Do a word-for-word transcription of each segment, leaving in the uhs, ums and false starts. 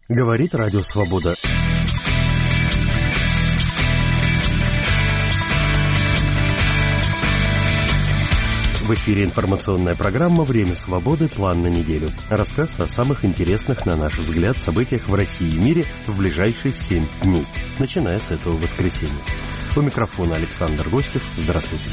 Говорит Радио Свобода. В эфире информационная программа «Время свободы. План на неделю». Рассказ о самых интересных, на наш взгляд, событиях в России и мире в ближайшие семь дней, начиная с этого воскресенья. У микрофона Александр Гостев. Здравствуйте.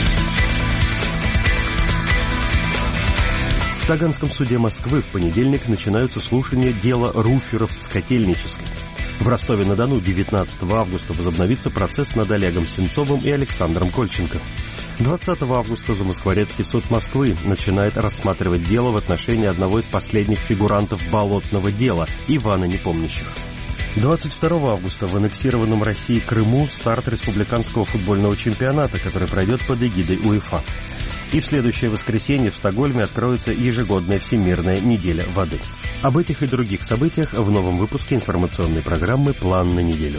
В Таганском суде Москвы в понедельник начинаются слушания дела Руферов с Котельнической. В Ростове-на-Дону девятнадцатого августа возобновится процесс над Олегом Сенцовым и Александром Кольченко. двадцатого августа Замоскворецкий суд Москвы начинает рассматривать дело в отношении одного из последних фигурантов болотного дела Ивана Непомнящих. двадцать второго августа в аннексированном России Крыму старт республиканского футбольного чемпионата, который пройдет под эгидой УЕФА. И в следующее воскресенье в Стокгольме откроется ежегодная Всемирная неделя воды. Об этих и других событиях в новом выпуске информационной программы «План на неделю».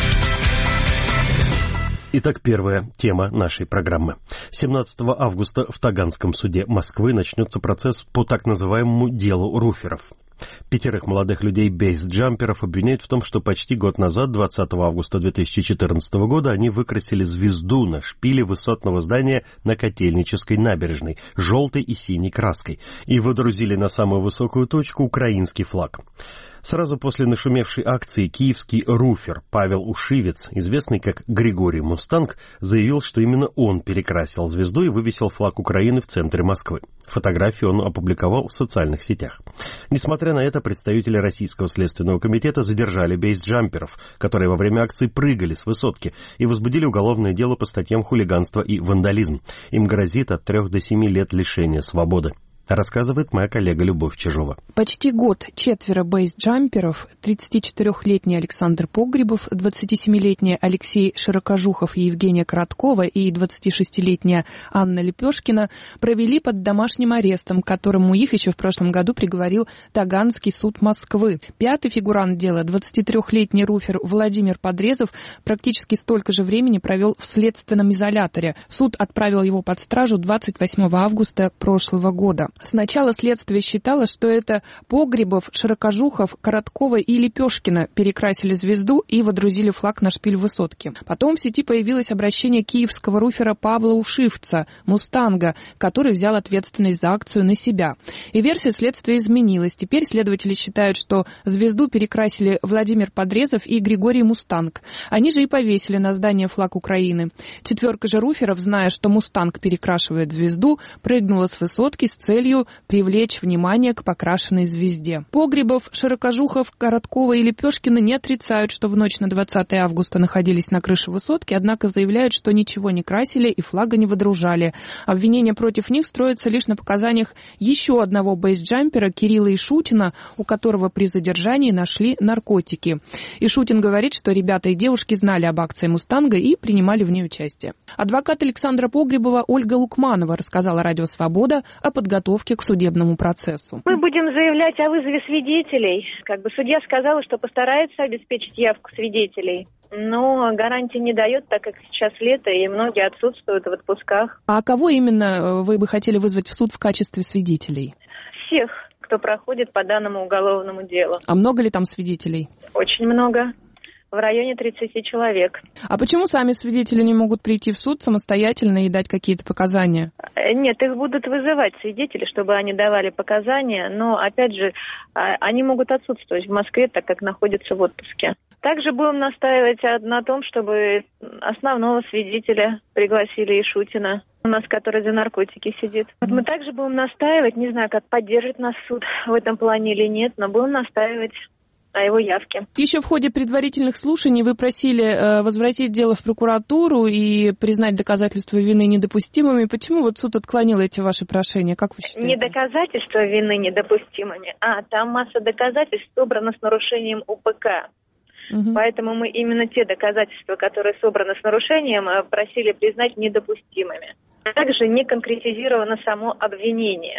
Итак, первая тема нашей программы. семнадцатого августа в Таганском суде Москвы начнется процесс по так называемому делу Руферов. Пятерых молодых людей бейсджамперов обвиняют в том, что почти год назад, двадцатого августа две тысячи четырнадцатого года, они выкрасили звезду на шпиле высотного здания на Котельнической набережной желтой и синей краской и выдрузили на самую высокую точку украинский флаг. Сразу после нашумевшей акции киевский руфер Павел Ушивец, известный как Григорий Мустанг, заявил, что именно он перекрасил звезду и вывесил флаг Украины в центре Москвы. Фотографию он опубликовал в социальных сетях. Несмотря на это, представители Российского следственного комитета задержали бейсджамперов, которые во время акции прыгали с высотки, и возбудили уголовное дело по статьям хулиганство и вандализм. Им грозит от трех до семи лет лишения свободы. Рассказывает моя коллега Любовь Чижова. Почти год четверо бейсджамперов, тридцатичетырехлетний Александр Погребов, двадцатисемилетний Алексей Широкожухов и Евгения Короткова и двадцатишестилетняя Анна Лепешкина провели под домашним арестом, к которому их еще в прошлом году приговорил Таганский суд Москвы. Пятый фигурант дела, двадцатитрехлетний руфер Владимир Подрезов, практически столько же времени провел в следственном изоляторе. Суд отправил его под стражу двадцать восьмого августа прошлого года. Сначала следствие считало, что это Погребов, Широкожухов, Короткова и Лепешкина перекрасили звезду и водрузили флаг на шпиль высотки. Потом в сети появилось обращение киевского руфера Павла Ушивца, Мустанга, который взял ответственность за акцию на себя. И версия следствия изменилась. Теперь следователи считают, что звезду перекрасили Владимир Подрезов и Григорий Мустанг. Они же и повесили на здание флаг Украины. Четверка же руферов, зная, что Мустанг перекрашивает звезду, прыгнула с высотки с целью привлечь внимание к покрашенной звезде. Погребов, Широкожухов, Короткова и Лепешкина не отрицают, что в ночь на двадцатого августа находились на крыше высотки, однако заявляют, что ничего не красили и флага не водружали. Обвинение против них строится лишь на показаниях еще одного бейсджампера Кирилла Ишутина, у которого при задержании нашли наркотики. Ишутин говорит, что ребята и девушки знали об акции «Мустанга» и принимали в ней участие. Адвокат Александра Погребова Ольга Лукманова рассказала Радио Свобода о подготовке к судебному процессу. Мы будем заявлять о вызове свидетелей. Как бы судья сказала, что постарается обеспечить явку свидетелей. Но гарантии не дает, так как сейчас лето, и многие отсутствуют в отпусках. А кого именно вы бы хотели вызвать в суд в качестве свидетелей? Всех, кто проходит по данному уголовному делу. А много ли там свидетелей? Очень много. В районе тридцати человек. А почему сами свидетели не могут прийти в суд самостоятельно и дать какие-то показания? Нет, их будут вызывать свидетели, чтобы они давали показания, но, опять же, они могут отсутствовать в Москве, так как находятся в отпуске. Также будем настаивать на том, чтобы основного свидетеля пригласили Ишутина, у нас, который за наркотики сидит. Вот мы также будем настаивать, не знаю, как поддержит нас суд в этом плане или нет, но будем настаивать о его явке. Еще в ходе предварительных слушаний вы просили э, возвратить дело в прокуратуру и признать доказательства вины недопустимыми. Почему вот суд отклонил эти ваши прошения? Как вы считаете? Не доказательства вины недопустимыми, а там масса доказательств собрана с нарушением УПК. Угу. Поэтому мы именно те доказательства, которые собраны с нарушением, просили признать недопустимыми. Также не конкретизировано само обвинение.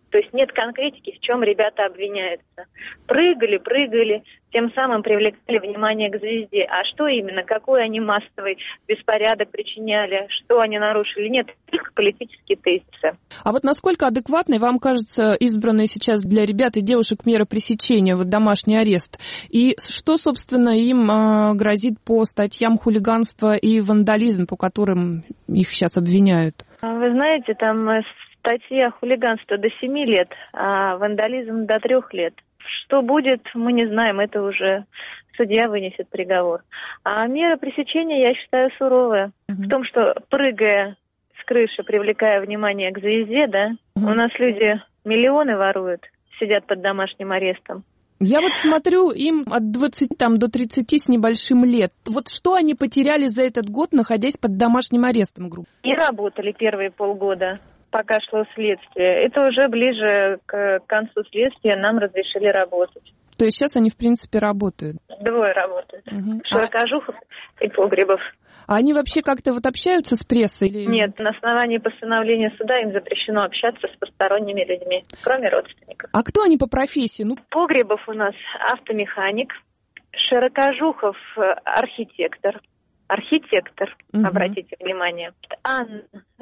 То есть нет конкретики, в чем ребята обвиняются. Прыгали, прыгали, тем самым привлекали внимание к звезде. А что именно, какой они массовый беспорядок причиняли, что они нарушили? Нет, только политические тезисы. А вот насколько адекватной вам кажется избранная сейчас для ребят и девушек мера пресечения, вот домашний арест? И что, собственно, им э, грозит по статьям хулиганства и вандализм, по которым их сейчас обвиняют? Вы знаете, там статья хулиганства до семи лет, а вандализм до трех лет. Что будет, мы не знаем, это уже судья вынесет приговор. А мера пресечения, я считаю, суровая. Mm-hmm. В том, что прыгая с крыши, привлекая внимание к звезде, да, mm-hmm. у нас люди миллионы воруют, сидят под домашним арестом. Я вот смотрю, им от двадцати там, до тридцати с небольшим лет. Вот что они потеряли за этот год, находясь под домашним арестом, грубо? И работали первые полгода, пока шло следствие. Это уже ближе к концу следствия нам разрешили работать. То есть сейчас они, в принципе, работают? Двое работают. Угу. Широкожухов а... и Погребов. А они вообще как-то вот общаются с прессой? Или... Нет, на основании постановления суда им запрещено общаться с посторонними людьми, кроме родственников. А кто они по профессии? Ну... Погребов у нас автомеханик, Широкожухов архитектор. Архитектор, угу. Обратите внимание. Анна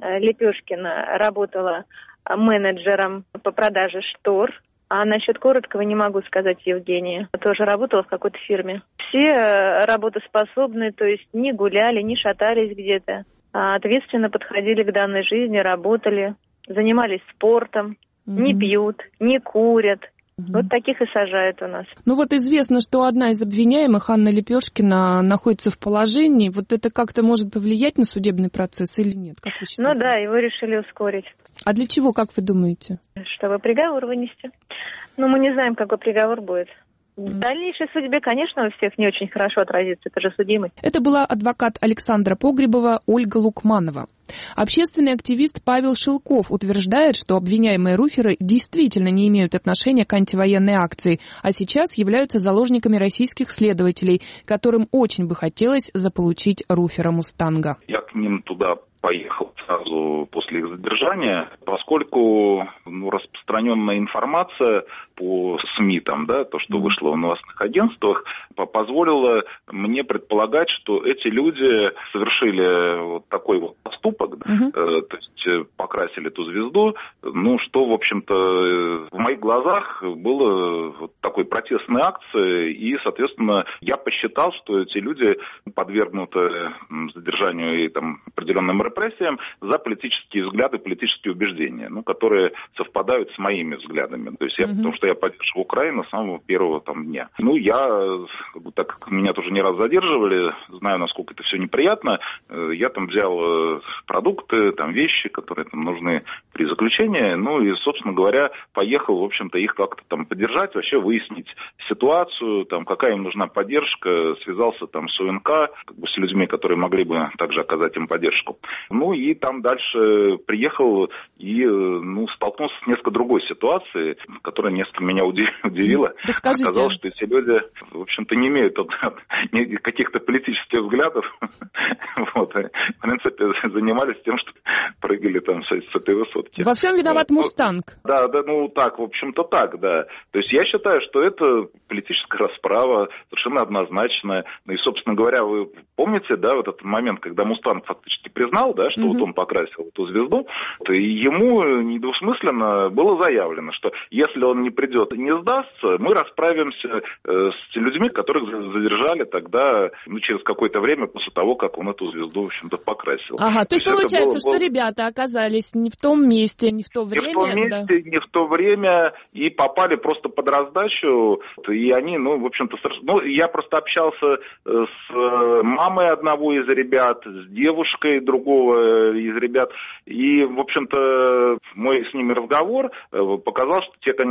Лепешкина работала менеджером по продаже штор. А насчет короткого не могу сказать, Евгения. Тоже работала в какой-то фирме. Все работоспособные, то есть не гуляли, не шатались где-то. А ответственно подходили к данной жизни, работали, занимались спортом, угу. Не пьют, не курят. Угу. Вот таких и сажают у нас. Ну вот известно, что одна из обвиняемых, Анна Лепешкина, находится в положении. Вот это как-то может повлиять на судебный процесс или нет? Как вы считаете? Ну да, его решили ускорить. А для чего, как вы думаете? Чтобы приговор вынести. Но мы не знаем, какой приговор будет. В дальнейшей судьбе, конечно, у всех не очень хорошо отразится, это же судимый. Это была адвокат Александра Погребова Ольга Лукманова. Общественный активист Павел Шелков утверждает, что обвиняемые руферы действительно не имеют отношения к антивоенной акции, а сейчас являются заложниками российских следователей, которым очень бы хотелось заполучить руфера «Мустанга». Я к ним туда поехал сразу после их задержания, поскольку ну, распространенная информация по СМИ, там, да, то, что вышло в новостных агентствах, позволило мне предполагать, что эти люди совершили вот такой вот поступок, да, uh-huh. э, то есть покрасили эту звезду, ну, что, в общем-то, в моих глазах было вот такой протестной акцией, и, соответственно, я посчитал, что эти люди подвергнуты задержанию и там определенным репрессиям за политические взгляды, политические убеждения, ну, которые совпадают с моими взглядами. То есть я, uh-huh. потому что я поддерживаю Украину с самого первого там дня. Ну, я, так как меня тоже не раз задерживали, знаю, насколько это все неприятно, я там взял продукты, там вещи, которые там нужны при заключении, ну, и, собственно говоря, поехал, в общем-то, их как-то там поддержать, вообще выяснить ситуацию, там, какая им нужна поддержка, связался там с УНК, как бы с людьми, которые могли бы также оказать им поддержку. Ну, и там дальше приехал и, ну, столкнулся с несколько другой ситуацией, которая несколько меня удивила. Расскажите. Оказалось, что эти люди, в общем-то, не имеют каких-то политических взглядов. Вот. В принципе, занимались тем, что прыгали там с этой высотки. Во всем виноват «Мустанг». Да, да, ну так, в общем-то так, да. То есть я считаю, что это политическая расправа, совершенно однозначная. Ну и, собственно говоря, вы помните, да, вот этот момент, когда «Мустанг» фактически признал, да, что mm-hmm. вот он покрасил эту звезду, то ему недвусмысленно было заявлено, что если он не придет и не сдастся, мы расправимся с людьми, которых задержали тогда, ну, через какое-то время после того, как он эту звезду, в общем-то, покрасил. Ага, то, то есть получается, было, что было... ребята оказались не в том месте, не в то время. Не в том месте, да. не в то время, и попали просто под раздачу, и они, ну, в общем-то, ну, я просто общался с мамой одного из ребят, с девушкой другого из ребят, и, в общем-то, мой с ними разговор показал, что те, конечно, совершенно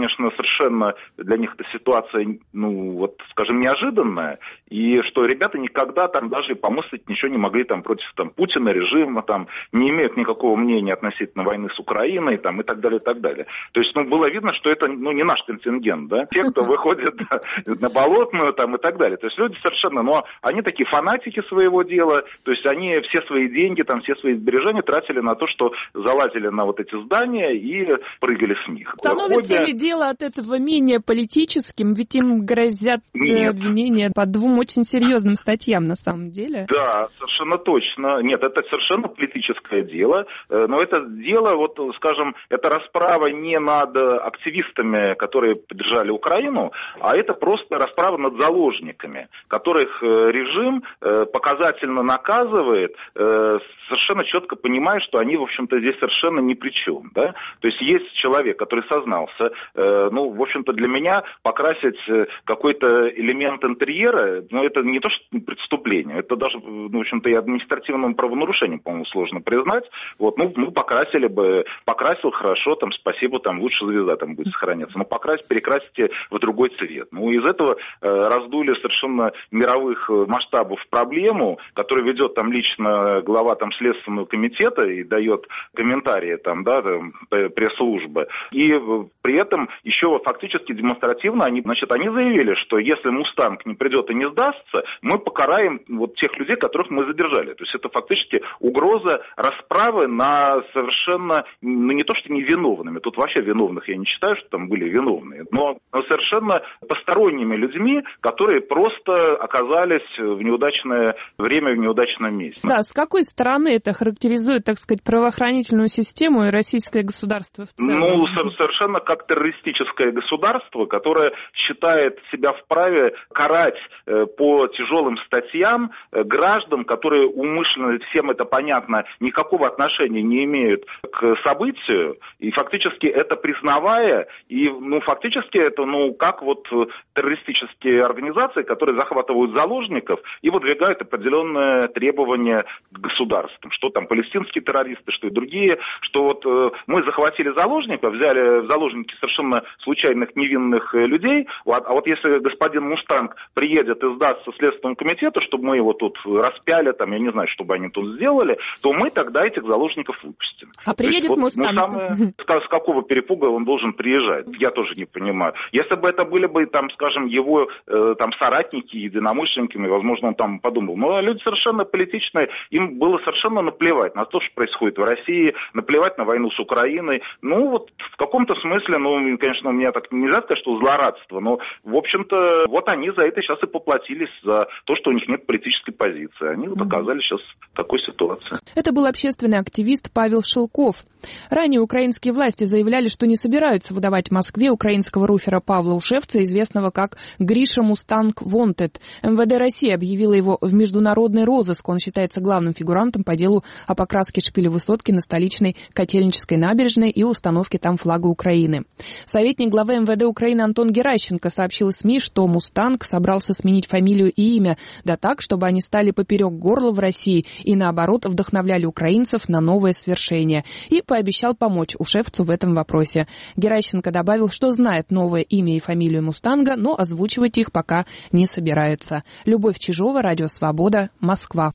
совершенно для них эта ситуация, ну, вот, скажем, неожиданная, и что ребята никогда там даже помыслить ничего не могли там против там, Путина, режима, там, не имеют никакого мнения относительно войны с Украиной, там, и так далее, и так далее. То есть, ну, было видно, что это, ну, не наш контингент, да, те, кто выходит на Болотную, там, и так далее. То есть, люди совершенно, но они такие фанатики своего дела, то есть, они все свои деньги, там, все свои сбережения тратили на то, что залазили на вот эти здания и прыгали с них. Становится ли дело от этого менее политическим? Ведь им грозят Нет. обвинения по двум очень серьезным статьям, на самом деле. Да, совершенно точно. Нет, это совершенно политическое дело, но это дело, вот, скажем, это расправа не над активистами, которые поддержали Украину, а это просто расправа над заложниками, которых режим показательно наказывает, совершенно четко понимая, что они, в общем-то, здесь совершенно ни при чем, да. То есть есть человек, который сознался, э, ну, в общем-то, для меня покрасить какой-то элемент интерьера, ну, это не то, что преступление, это даже, ну, в общем-то, и административным правонарушением, по-моему, сложно признать. Вот, ну, мы покрасили бы, покрасил хорошо, там, спасибо, там, лучше звезда там будет сохраняться, но покрасить, перекрасите в другой цвет. Ну, из этого э, раздули совершенно мировых масштабов проблему, которую ведет там лично глава там Следственного комитета и дает комментарии там, да, там, пресс-службы. И при этом еще фактически демонстративно они, значит, они заявили, что если «Мустанг» не придет и не сдастся, мы покараем вот тех людей, которых мы задержали. То есть это фактически угроза расправы на совершенно, ну не то что невиновными, тут вообще виновных я не считаю, что там были виновные, но совершенно посторонними людьми, которые просто оказались в неудачное время, в неудачном месте. Да, с какой стороны это характеризует, так сказать, правоохранительную систему и российское государство в целом? Ну, совершенно как террористическое государство, которое считает себя вправе карать э, по тяжелым статьям э, граждан, которые умышленно, всем это понятно, никакого отношения не имеют к событию, и фактически это признавая, и, ну, фактически это, ну, как вот террористические организации, которые захватывают заложников и выдвигают определенные требования к государствам, что там палестинские террористы, что и другие, что вот э, мы захватили заложников, взяли в заложники совершенно случайных невинных людей, а, а вот если господин Мустанг приедет и сдастся Следственному комитету, чтобы мы его тут распяли, там, я не знаю, чтобы они тут сделали, то мы тогда этих заложников выпустим. А приедет вот, Мустанг? Ну, самое, с, с какого перепуга он должен приезжать? Я тоже не понимаю. Если бы это были бы, там, скажем, его э, там соратники, единомышленниками, возможно, он там подумал. Но люди совершенно политичные, им было совершенно наплевать на то, что происходит в России, наплевать на войну с Украиной. Ну, вот в каком-то смысле, ну, конечно, у меня так нельзя сказать, что злорадство, но, в общем-то, вот они за это сейчас и поплатились, за то, что у них нет политической позиции. Они вот оказались сейчас в такой ситуации. Это был общественный активист Павел Шелков. Ранее украинские власти заявляли, что не собираются выдавать в Москве украинского руфера Павла Ушевца, известного как Гриша Мустанг Вонтед. эм вэ дэ России объявила его в международный розыск. Он считается главным фигурантом по делу о покраске шпиля высотки на столичной Котельнической набережной и установке там флага Украины. Советник главы эм вэ дэ Украины Антон Геращенко сообщил СМИ, что Мустанг собрался сменить фамилию и имя, да так, чтобы они стали поперек горла в России и, наоборот, вдохновляли украинцев на новое свершение. И пообещал помочь Ушевцу в этом вопросе. Геращенко добавил, что знает новое имя и фамилию Мустанга, но озвучивать их пока не собирается. Любовь Чижова, Радио Свобода, Москва.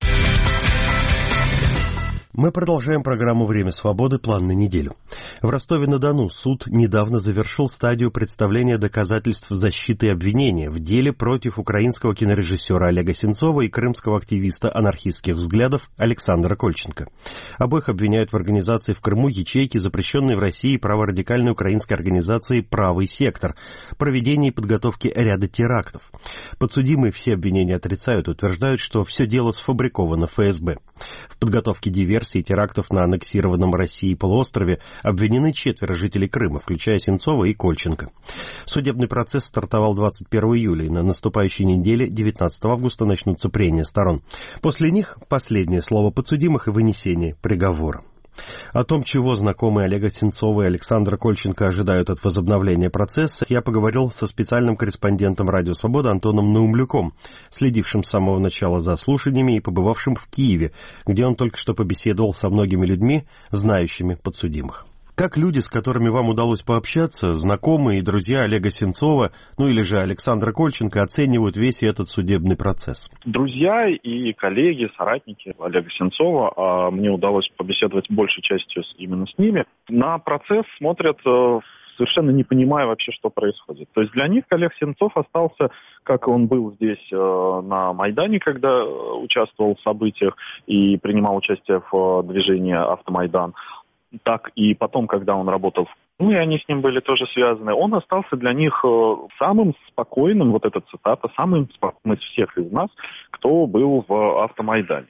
Мы продолжаем программу «Время свободы. План на неделю». В Ростове-на-Дону суд недавно завершил стадию представления доказательств защиты и обвинения в деле против украинского кинорежиссера Олега Сенцова и крымского активиста анархистских взглядов Александра Кольченко. Обоих обвиняют в организации в Крыму ячейки, запрещенной в России праворадикальной украинской организации «Правый сектор», проведении и подготовке ряда терактов. Подсудимые все обвинения отрицают, утверждают, что все дело сфабриковано эф эс бэ. В подготовке диверсий и терактов на аннексированном Россией полуострове обвинены четверо жителей Крыма, включая Сенцова и Кольченко. Судебный процесс стартовал двадцать первого июля, и на наступающей неделе, девятнадцатого августа, начнутся прения сторон. После них последнее слово подсудимых и вынесение приговора. О том, чего знакомые Олега Сенцова и Александра Кольченко ожидают от возобновления процесса, я поговорил со специальным корреспондентом «Радио Свобода» Антоном Наумлюком, следившим с самого начала за слушаниями и побывавшим в Киеве, где он только что побеседовал со многими людьми, знающими подсудимых. Как люди, с которыми вам удалось пообщаться, знакомые и друзья Олега Сенцова, ну или же Александра Кольченко, оценивают весь этот судебный процесс? Друзья и коллеги, соратники Олега Сенцова, а мне удалось побеседовать большей частью именно с ними, на процесс смотрят совершенно не понимая вообще, что происходит. То есть для них Олег Сенцов остался, как он был здесь э, на Майдане, когда участвовал в событиях и принимал участие в движении «Автомайдан», так и потом, когда он работал в ну и они с ним были тоже связаны, он остался для них самым спокойным, вот эта цитата, самым спокойным из всех из нас, кто был в «Автомайдане».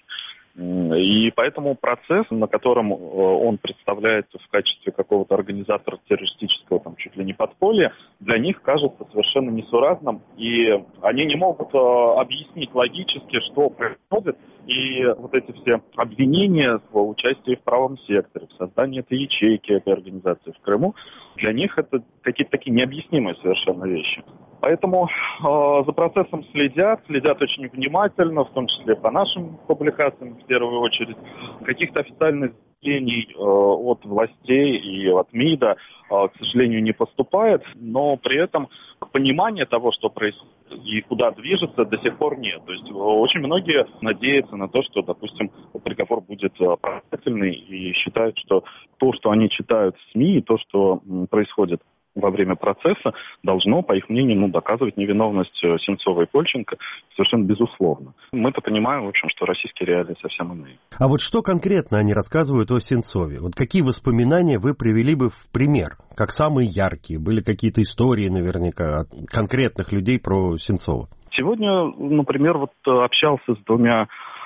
И поэтому процесс, на котором он представляется в качестве какого-то организатора террористического, там, чуть ли не подполья, для них кажется совершенно несуразным, и они не могут объяснить логически, что происходит, и вот эти все обвинения в участии в правом секторе, в создании этой ячейки, этой организации в Крыму, для них это какие-то такие необъяснимые совершенно вещи. Поэтому э, за процессом следят, следят очень внимательно, в том числе по нашим публикациям в первую очередь. Каких-то официальных заявлений э, от властей и от МИДа, э, к сожалению, не поступает, но при этом понимания того, что происходит и куда движется, до сих пор нет. То есть очень многие надеются на то, что, допустим, приговор будет оправдательный и считают, что то, что они читают в СМИ, и то, что происходит во время процесса, должно, по их мнению, ну, доказывать невиновность Сенцова и Кольченко совершенно безусловно. Мы-то понимаем, в общем, что российские реалии совсем иные. А вот что конкретно они рассказывают о Сенцове? Вот какие воспоминания вы привели бы в пример, как самые яркие? Были какие-то истории наверняка от конкретных людей про Сенцова? Сегодня, например, вот общался с двумя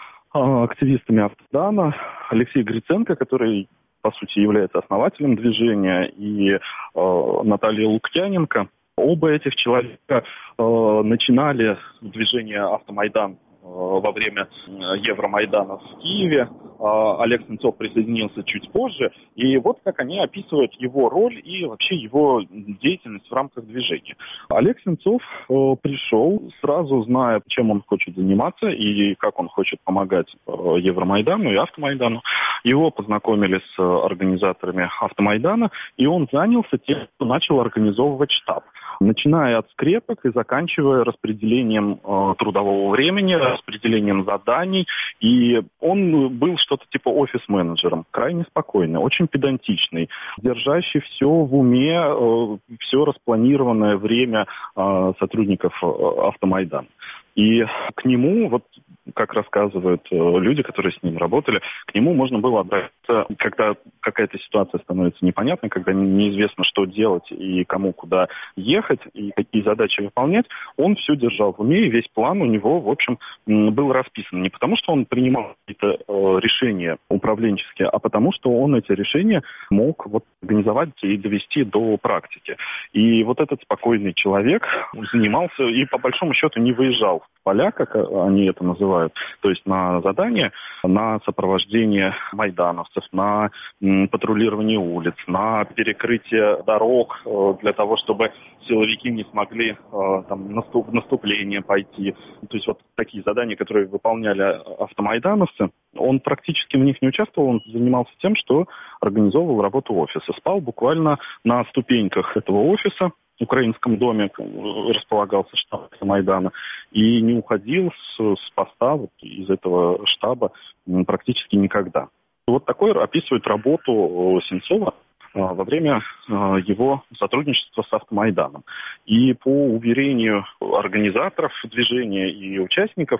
активистами Автодана. Алексей Гриценко, который по сути, является основателем движения, и э, Наталья Лукьяненко. Оба этих человека э, начинали движение «Автомайдан» э, во время Евромайдана в Киеве. Э, Олег Сенцов присоединился чуть позже. И вот как они описывают его роль и вообще его деятельность в рамках движения. Олег Сенцов э, пришел, сразу зная, чем он хочет заниматься и как он хочет помогать э, Евромайдану и Автомайдану. Его познакомили с организаторами Автомайдана, и он занялся тем, что начал организовывать штаб. Начиная от скрепок и заканчивая распределением э, трудового времени, распределением заданий. И он был что-то типа офис-менеджером, крайне спокойный, очень педантичный, держащий все в уме, э, все распланированное время э, сотрудников э, Автомайдана. И к нему, вот как рассказывают люди, которые с ним работали, к нему можно было обратиться, когда какая-то ситуация становится непонятной, когда неизвестно, что делать и кому куда ехать, и какие задачи выполнять. Он все держал в уме, и весь план у него, в общем, был расписан. Не потому, что он принимал какие-то решения управленческие, а потому, что он эти решения мог вот организовать и довести до практики. И вот этот спокойный человек занимался и, по большому счету, не выезжал в поля, как они это называют, то есть на задание, на сопровождение майдановцев, на м, патрулирование улиц, на перекрытие дорог э, для того, чтобы силовики не смогли э, там, наступ, наступление пойти. То есть вот такие задания, которые выполняли автомайдановцы, он практически в них не участвовал, он занимался тем, что организовывал работу офиса. Спал буквально на ступеньках этого офиса, в Украинском доме располагался штаб Майдана, и не уходил с, с поста вот, из этого штаба практически никогда. Вот такой описывает работу Сенцова во время его сотрудничества с Автомайданом. И по уверению организаторов движения и участников,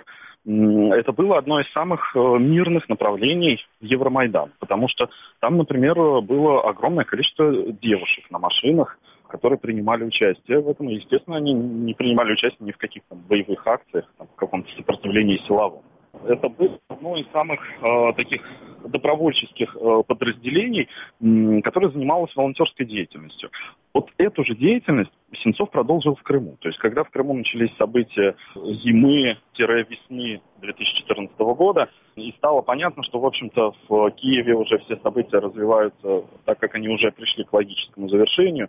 это было одно из самых мирных направлений в Евромайдан, потому что там, например, было огромное количество девушек на машинах, которые принимали участие в этом. И, естественно, они не принимали участие ни в каких там боевых акциях, там, в каком-то сопротивлении силовом. Это было одно из самых э, таких добровольческих э, подразделений, э, которое занималось волонтерской деятельностью. Вот эту же деятельность Сенцов продолжил в Крыму. То есть, когда в Крыму начались события зимы-весны две тысячи четырнадцатого года, и стало понятно, что, в общем-то, в Киеве уже все события развиваются так, как они уже пришли к логическому завершению,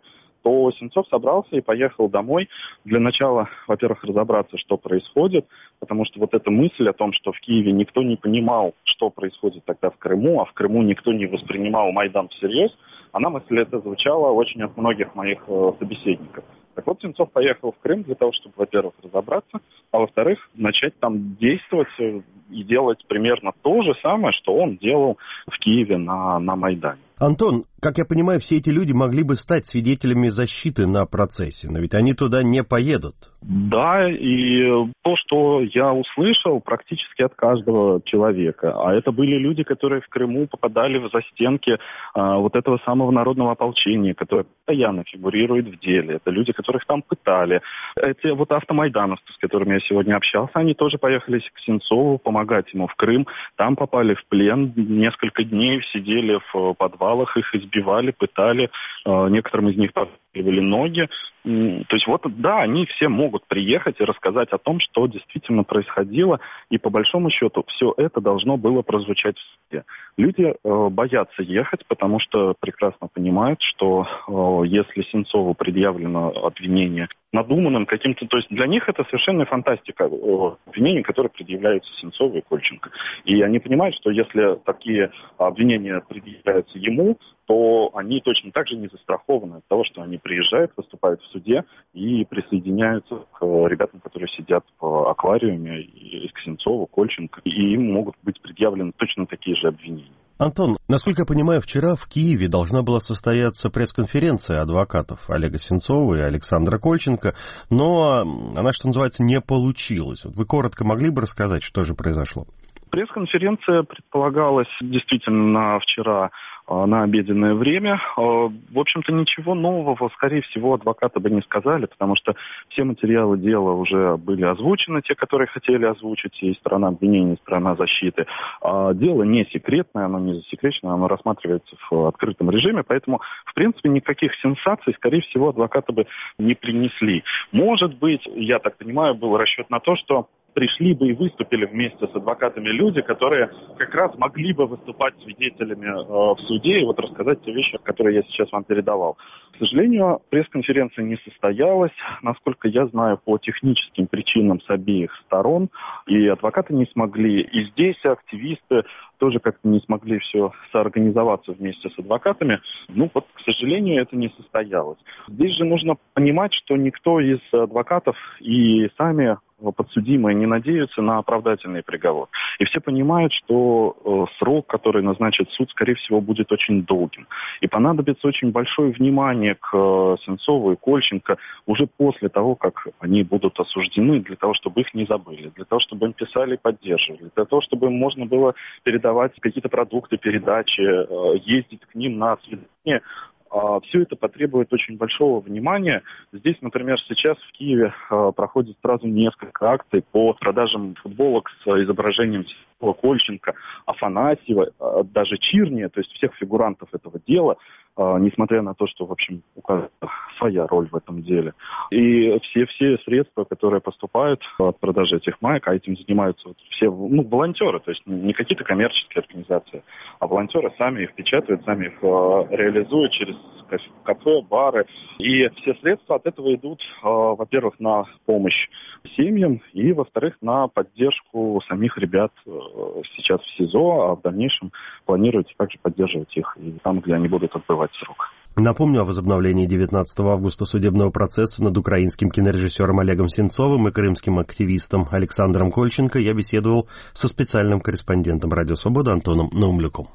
то Сенцов собрался и поехал домой. Для начала, во-первых, разобраться, что происходит, потому что вот эта мысль о том, что в Киеве никто не понимал, что происходит тогда в Крыму, а в Крыму никто не воспринимал Майдан всерьез, она, мысль эта звучала очень от многих моих э, собеседников. Так вот, Сенцов поехал в Крым для того, чтобы, во-первых, разобраться, а во-вторых, начать там действовать и делать примерно то же самое, что он делал в Киеве на, на Майдане. Антон, как я понимаю, все эти люди могли бы стать свидетелями защиты на процессе, но ведь они туда не поедут. Да, и то, что я услышал практически от каждого человека, а это были люди, которые в Крыму попадали в застенки а, вот этого самого народного ополчения, которое постоянно фигурирует в деле. Это люди, которых там пытали. Эти вот автомайдановцы, с которыми я сегодня общался, они тоже поехали к Сенцову помогать ему в Крым. Там попали в плен, несколько дней сидели в подвалах, их избивали, пытали. Некоторым из них подваливали ноги. То есть вот, да, они все могут приехать и рассказать о том, что действительно происходило. И по большому счету все это должно было прозвучать в суде. Люди э, боятся ехать, потому что прекрасно понимают, что э, если Сенцову предъявлено обвинение надуманным каким-то... То есть для них это совершенно фантастика э, обвинений, которые предъявляются Сенцову и Кольченко. И они понимают, что если такие обвинения предъявляются ему, то они точно так же не застрахованы от того, что они приезжают, выступают в суде и присоединяются к ребятам, которые сидят в аквариуме, и к Сенцову, Кольченко, и им могут быть предъявлены точно такие же обвинения. Антон, насколько я понимаю, вчера в Киеве должна была состояться пресс-конференция адвокатов Олега Сенцова и Александра Кольченко, но она, что называется, не получилась. Вы коротко могли бы рассказать, что же произошло? Пресс-конференция предполагалась действительно на вчера, на обеденное время. В общем-то, ничего нового, скорее всего, адвокаты бы не сказали, потому что все материалы дела уже были озвучены, те, которые хотели озвучить, и сторона обвинения, и сторона защиты. Дело не секретное, оно не засекречено, оно рассматривается в открытом режиме, поэтому, в принципе, никаких сенсаций, скорее всего, адвокаты бы не принесли. Может быть, я так понимаю, был расчет на то, что пришли бы и выступили вместе с адвокатами люди, которые как раз могли бы выступать свидетелями э, в суде и вот рассказать те вещи, которые я сейчас вам передавал. К сожалению, пресс-конференция не состоялась, насколько я знаю, по техническим причинам с обеих сторон, и адвокаты не смогли, и здесь активисты тоже как-то не смогли все соорганизоваться вместе с адвокатами. Ну вот, к сожалению, это не состоялось. Здесь же нужно понимать, что никто из адвокатов и сами подсудимые не надеются на оправдательный приговор. И все понимают, что э, срок, который назначит суд, скорее всего, будет очень долгим. И понадобится очень большое внимание к э, Сенцову и Кольченко уже после того, как они будут осуждены, для того, чтобы их не забыли, для того, чтобы им писали и поддерживали, для того, чтобы им можно было передавать какие-то продукты, передачи, э, ездить к ним на свидание. Все это потребует очень большого внимания. Здесь, например, сейчас в Киеве проходит сразу несколько акций по продажам футболок с изображением Кольченко, Афанасьева, даже Чирния, то есть всех фигурантов этого дела, несмотря на то, что, в общем, у каждого своя роль в этом деле. И все, все средства, которые поступают от продажи этих маек, а этим занимаются вот все ну, волонтеры, то есть не какие-то коммерческие организации, а волонтеры сами их печатают, сами их реализуют через кафе, бары. И все средства от этого идут, во-первых, на помощь семьям, и, во-вторых, на поддержку самих ребят сейчас в СИЗО, а в дальнейшем планируется также поддерживать их и там, где они будут отбывать срок. Напомню о возобновлении девятнадцатого августа судебного процесса над украинским кинорежиссером Олегом Сенцовым и крымским активистом Александром Кольченко я беседовал со специальным корреспондентом «Радио Свобода» Антоном Наумлюком.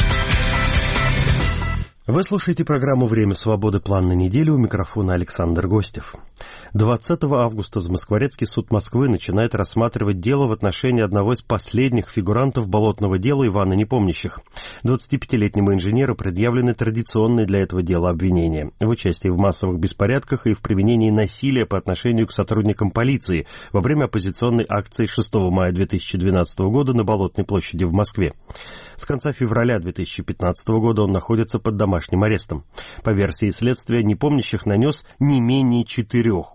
Вы слушаете программу «Время свободы. План на неделю». У микрофона Александр Гостев. двадцатого августа Замоскворецкий суд Москвы начинает рассматривать дело в отношении одного из последних фигурантов болотного дела Ивана Непомнящих. двадцатипятилетнему инженеру предъявлены традиционные для этого дела обвинения в участии в массовых беспорядках и в применении насилия по отношению к сотрудникам полиции во время оппозиционной акции шестого мая две тысячи двенадцатого года на Болотной площади в Москве. С конца февраля две тысячи пятнадцатого года он находится под домашним арестом. По версии следствия, Непомнящих нанес не менее четырех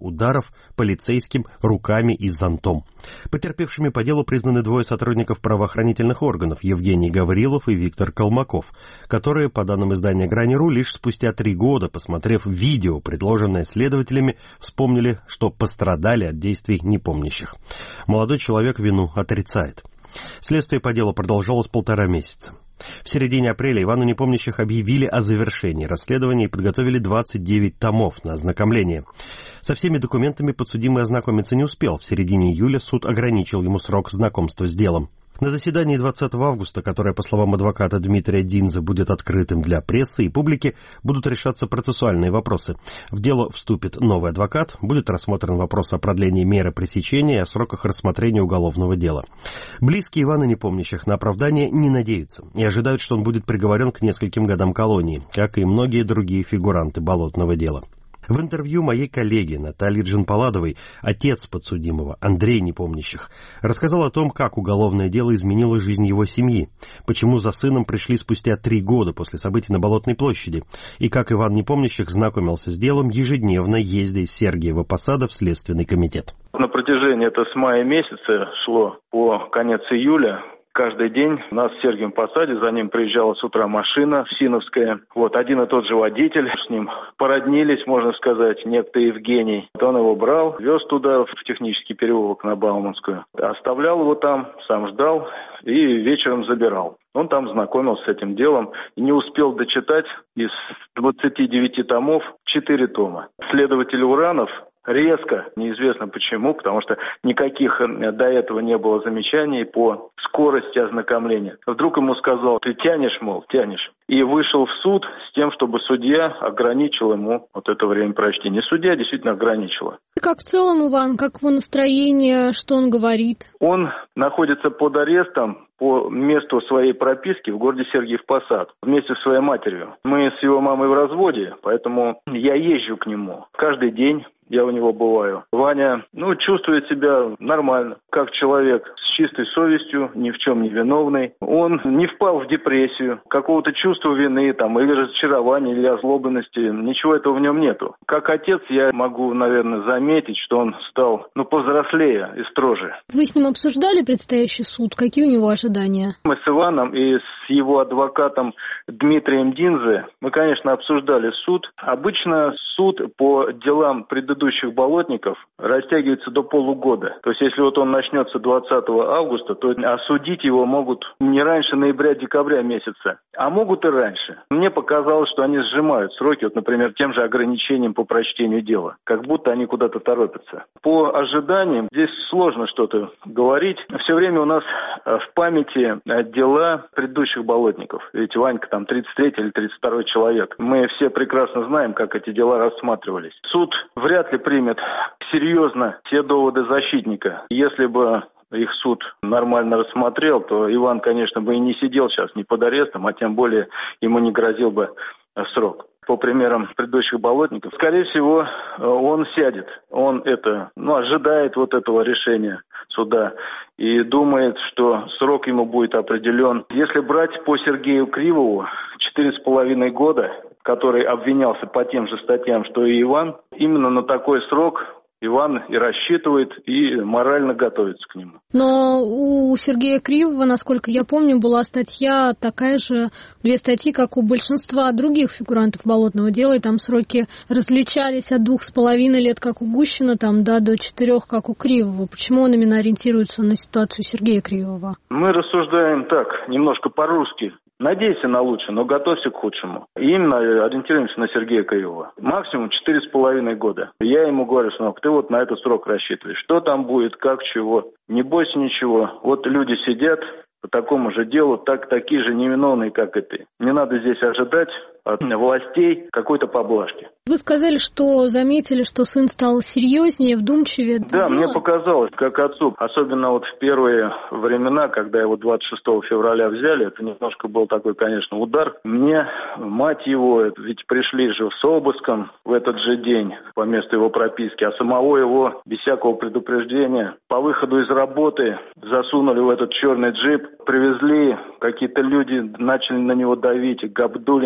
ударов полицейским руками и зонтом. Потерпевшими по делу признаны двое сотрудников правоохранительных органов, Евгений Гаврилов и Виктор Колмаков, которые, по данным издания «Грани.ру», лишь спустя три года, посмотрев видео, предложенное следователями, вспомнили, что пострадали от действий непомнящих. Молодой человек вину отрицает. Следствие по делу продолжалось полтора месяца. В середине апреля Ивану Непомнящих объявили о завершении расследования и подготовили двадцать девять томов на ознакомление. Со всеми документами подсудимый ознакомиться не успел. В середине июля суд ограничил ему срок знакомства с делом. На заседании двадцатого августа, которое, по словам адвоката Дмитрия Динзе, будет открытым для прессы и публики, будут решаться процессуальные вопросы. В дело вступит новый адвокат, будет рассмотрен вопрос о продлении меры пресечения и о сроках рассмотрения уголовного дела. Близкие Ивана Непомнящих на оправдание не надеются и ожидают, что он будет приговорен к нескольким годам колонии, как и многие другие фигуранты болотного дела. В интервью моей коллеге Натальи Джанпаладовой отец подсудимого Андрей Непомнящих рассказал о том, как уголовное дело изменило жизнь его семьи, почему за сыном пришли спустя три года после событий на Болотной площади, и как Иван Непомнящих знакомился с делом, ежедневно ездя из Сергиева Посада в Следственный комитет. На протяжении, это с мая месяца шло по конец июля. Каждый день у нас в Сергиевом Посаде, за ним приезжала с утра машина синовская. Вот один и тот же водитель, с ним породнились, можно сказать, некто Евгений. Он его брал, вез туда, в технический переулок на Бауманскую. Оставлял его там, сам ждал и вечером забирал. Он там знакомился с этим делом и не успел дочитать из двадцати девяти томов четыре тома. Следователь Уранов резко, неизвестно почему, потому что никаких до этого не было замечаний по скорости ознакомления. Вдруг ему сказал: ты тянешь, мол, тянешь. И вышел в суд с тем, чтобы судья ограничил ему вот это время прочтения. Судья действительно ограничила. Как в целом, Иван, как его настроение, что он говорит? Он находится под арестом по месту своей прописки в городе Сергиев Посад вместе с своей матерью. Мы с его мамой в разводе, поэтому я езжу к нему каждый день. Я у него бываю. Ваня, ну, чувствует себя нормально, как человек с чистой совестью, ни в чем не виновный. Он не впал в депрессию, какого-то чувства вины там, или разочарования, или озлобленности. Ничего этого в нем нету. Как отец я могу, наверное, заметить, что он стал, ну, повзрослее и строже. Вы с ним обсуждали предстоящий суд? Какие у него ожидания? Мы с Иваном и с его адвокатом Дмитрием Динзе, мы, конечно, обсуждали суд. Обычно суд по делам предыдущих болотников растягивается до полугода. То есть, если вот он начнется двадцатого августа, то осудить его могут не раньше ноября-декабря месяца, а могут и раньше. Мне показалось, что они сжимают сроки, вот, например, тем же ограничением по прочтению дела, как будто они куда-то торопятся. По ожиданиям здесь сложно что-то говорить. Все время у нас в памяти дела предыдущих болотников. Ведь Ванька там тридцать третий или тридцать второй человек. Мы все прекрасно знаем, как эти дела рассматривались. Суд вряд ли примет серьезно все доводы защитника. Если бы их суд нормально рассмотрел, то Иван, конечно, бы и не сидел сейчас ни под арестом, а тем более ему не грозил бы срок. По примерам предыдущих болотников, скорее всего, он сядет. Он это, ну, ожидает вот этого решения суда и думает, что срок ему будет определен. Если брать по Сергею Кривову, четыре с половиной года, который обвинялся по тем же статьям, что и Иван, именно на такой срок Иван и рассчитывает, и морально готовится к нему. Но у Сергея Кривова, насколько я помню, была статья такая же, две статьи, как у большинства других фигурантов болотного дела, и там сроки различались от двух с половиной лет, как у Гущина, там, да, до четырех, как у Кривова. Почему он именно ориентируется на ситуацию Сергея Кривова? Мы рассуждаем так, немножко по-русски. Надейся на лучшее, но готовься к худшему. И именно ориентируемся на Сергея Кривова. Максимум четыре с половиной года. Я ему говорю: сынок, ты вот на этот срок рассчитываешь. Что там будет, как, чего. Не бойся ничего. Вот люди сидят по такому же делу, так, такие же невиновные, как и ты. Не надо здесь ожидать от властей какой-то поблажки. Вы сказали, что заметили, что сын стал серьезнее, вдумчивее. Да, мне показалось, как отцу, особенно вот в первые времена, когда его двадцать шестого февраля взяли, это немножко был такой, конечно, удар. Мне, мать его, ведь пришли же с обыском в этот же день по месту его прописки, а самого его без всякого предупреждения по выходу из работы засунули в этот черный джип, привезли, какие-то люди начали на него давить, Габдуллин следователь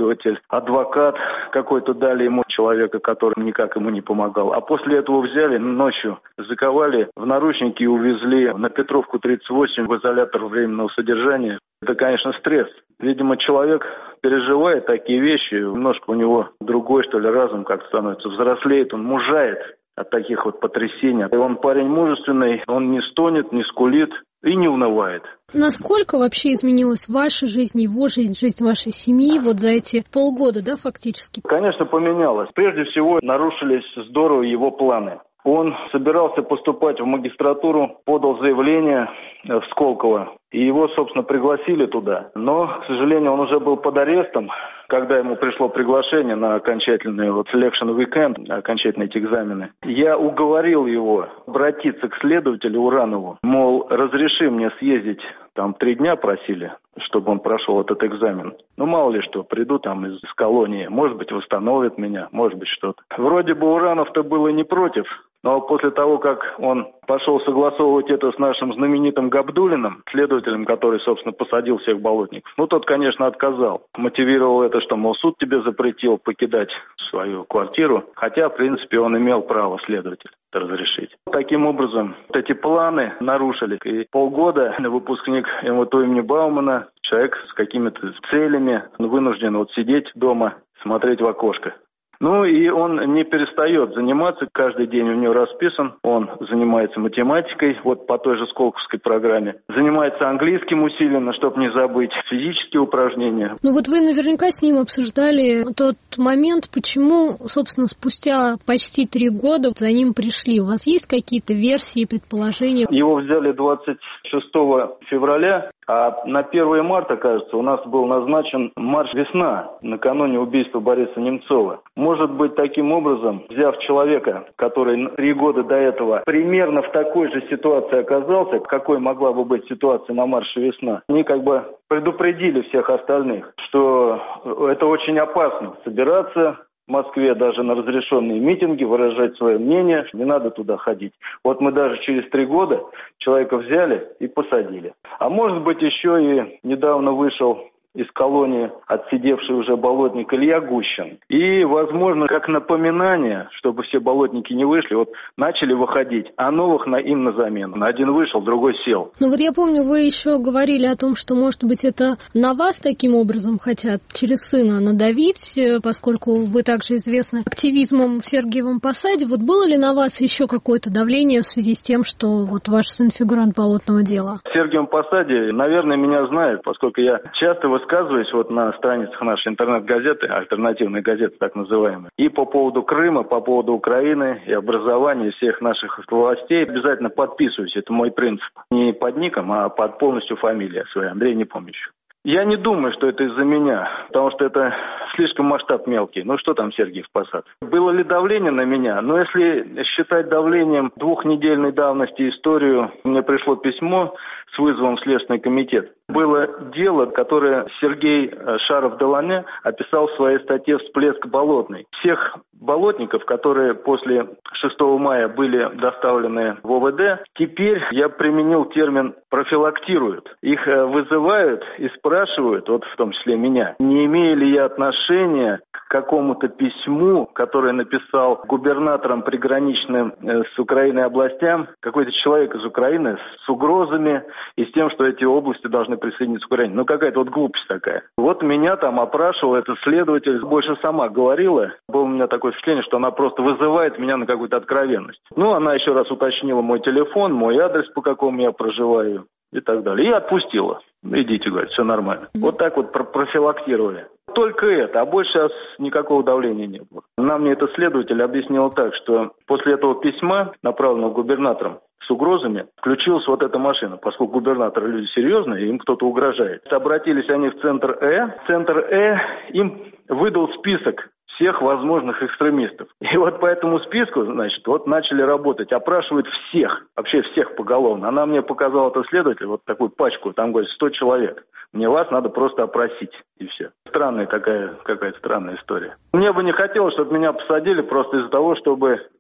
следователь, адвокат какой-то дали ему человека, который никак ему не помогал. А после этого взяли ночью, заковали в наручники и увезли на Петровку тридцать восемь в изолятор временного содержания. Это, конечно, стресс. Видимо, человек переживает такие вещи, немножко у него другой, что ли, разум как-то становится, взрослеет, он мужает от таких вот потрясений. И он парень мужественный, он не стонет, не скулит и не унывает. Насколько вообще изменилась ваша жизнь, его жизнь, жизнь вашей семьи вот за эти полгода, да, фактически? Конечно, поменялось. Прежде всего, нарушились здорово его планы. Он собирался поступать в магистратуру, подал заявление в Сколково, и его, собственно, пригласили туда. Но, к сожалению, он уже был под арестом, когда ему пришло приглашение на окончательный вот selection weekend, окончательные эти экзамены. Я уговорил его обратиться к следователю Уранову, мол, разреши мне съездить, там три дня просили, чтобы он прошел этот экзамен. Ну, мало ли что, приду там из колонии, может быть, восстановят меня, может быть, что-то. Вроде бы Уранов-то был и не против, но после того, как он пошел согласовывать это с нашим знаменитым Габдуллиным, следователем, который, собственно, посадил всех болотников, ну, тот, конечно, отказал. Мотивировал это, что, мол, суд тебе запретил покидать свою квартиру, хотя, в принципе, он имел право, следователь, это разрешить. Таким образом, вот эти планы нарушили. И полгода выпускник эм вэ тэ имени Баумана, человек с какими-то целями, вынужден вот сидеть дома, смотреть в окошко. Ну и он не перестает заниматься, каждый день у него расписан, он занимается математикой, вот по той же Сколковской программе, занимается английским усиленно, чтобы не забыть, физические упражнения. Ну вот вы наверняка с ним обсуждали тот момент, почему, собственно, спустя почти три года за ним пришли. У вас есть какие-то версии, предположения? Его взяли двадцать шестого февраля, а на первое марта, кажется, у нас был назначен марш «Весна» накануне убийства Бориса Немцова. Может быть, таким образом, взяв человека, который три года до этого примерно в такой же ситуации оказался, какой могла бы быть ситуация на марше «Весна», они как бы предупредили всех остальных, что это очень опасно собираться в Москве даже на разрешенные митинги, выражать свое мнение, не надо туда ходить. Вот мы даже через три года человека взяли и посадили. А может быть, еще и недавно вышел из колонии отсидевший уже болотник Илья Гущин. И, возможно, как напоминание, чтобы все болотники не вышли, вот начали выходить, а новых на им на замену. Один вышел, другой сел. Ну вот я помню, вы еще говорили о том, что, может быть, это на вас таким образом хотят через сына надавить, поскольку вы также известны активизмом в Сергиевом Посаде. Вот было ли на вас еще какое-то давление в связи с тем, что вот ваш сын фигурант болотного дела? В Сергиевом Посаде, наверное, меня знают, поскольку я часто высказываюсь вот на страницах нашей интернет-газеты, альтернативной газеты так называемой, и по поводу Крыма, по поводу Украины и образования всех наших властей обязательно подписываюсь. Это мой принцип. Не под ником, а под полностью фамилией своей, Андрей Непомнящий. Я не думаю, что это из-за меня, потому что это слишком масштаб мелкий. Ну что там Сергиев Посад? Было ли давление на меня? Но если считать давлением двухнедельной давности историю, мне пришло письмо с вызовом в Следственный комитет. Было дело, которое Сергей Шаров-Делане описал в своей статье «Всплеск болотный». Всех болотников, которые после шестого мая были доставлены в о вэ дэ, теперь я применил термин «профилактируют». Их вызывают и спрашивают, вот в том числе меня, не имею ли я отношения к какому-то письму, которое написал губернатором приграничным с Украиной областям, какой-то человек из Украины с угрозами и с тем, что эти области должны присоединиться к Украине. Ну, какая-то вот глупость такая. Вот меня там опрашивал этот следователь, больше сама говорила. Было у меня такое впечатление, что она просто вызывает меня на какую-то откровенность. Ну, она еще раз уточнила мой телефон, мой адрес, по какому я проживаю и так далее. И отпустила. Идите, говорит, все нормально. Вот так вот профилактировали. Только это, а больше никакого давления не было. Нам мне этот следователь объяснил так, что после этого письма, направленного губернатором с угрозами, включилась вот эта машина, поскольку губернаторы люди серьезные, им кто-то угрожает. Обратились они в Центр Э. Центр Э им выдал список всех возможных экстремистов. И вот по этому списку, значит, вот начали работать, опрашивают всех, вообще всех поголовно. Она мне показала, этот следователь, вот такую пачку, там, говорит, сто человек. Мне вас надо просто опросить, и все. Странная такая, какая-то странная история. Мне бы не хотелось, чтобы меня посадили просто из-за того, чтобы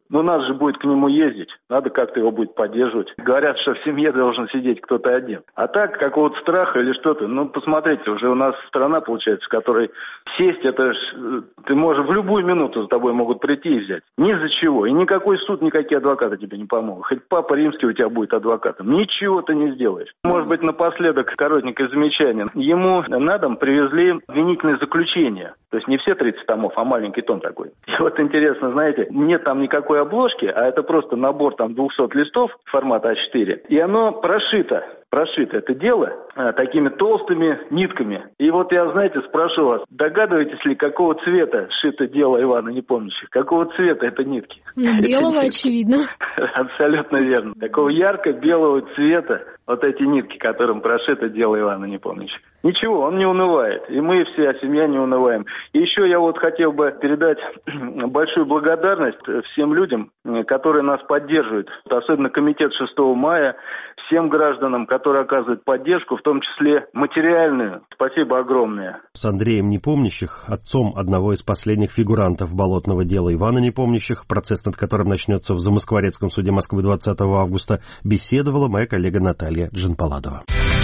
Ну, надо же будет к нему ездить, надо как-то его будет поддерживать. Говорят, что в семье должен сидеть кто-то один. А так, какого-то страха или что-то, ну, посмотрите, уже у нас страна, получается, в которой сесть, это ж, ты можешь в любую минуту за тобой могут прийти и взять. Ни за чего. И никакой суд, никакие адвокаты тебе не помогут. Хоть Папа Римский у тебя будет адвокатом. Ничего ты не сделаешь. Может быть, напоследок коротенькое замечание. Ему на дом привезли обвинительное заключение. То есть не все тридцать томов, а маленький том такой. И вот интересно, знаете, нет там никакой обложки, а это просто набор там двухсот листов формата а четыре. И оно прошито. Прошито это дело а, такими толстыми нитками. И вот я, знаете, спрошу вас, догадываетесь ли, какого цвета шито дело Ивана Непомнящих? Какого цвета это нитки? Ну, белого, очевидно. Абсолютно верно. Такого ярко-белого цвета вот эти нитки, которым прошито дело Ивана Непомнящих. Ничего, он не унывает. И мы вся семья не унываем. И еще я вот хотел бы передать большую благодарность всем людям, которые нас поддерживают. Особенно комитет шестого мая, всем гражданам, которые оказывают поддержку, в том числе материальную. Спасибо огромное. С Андреем Непомнящих, отцом одного из последних фигурантов болотного дела Ивана Непомнящих, процесс над которым начнется в Замоскворецком суде Москвы двадцатого августа, беседовала моя коллега Наталья Джанпаладова.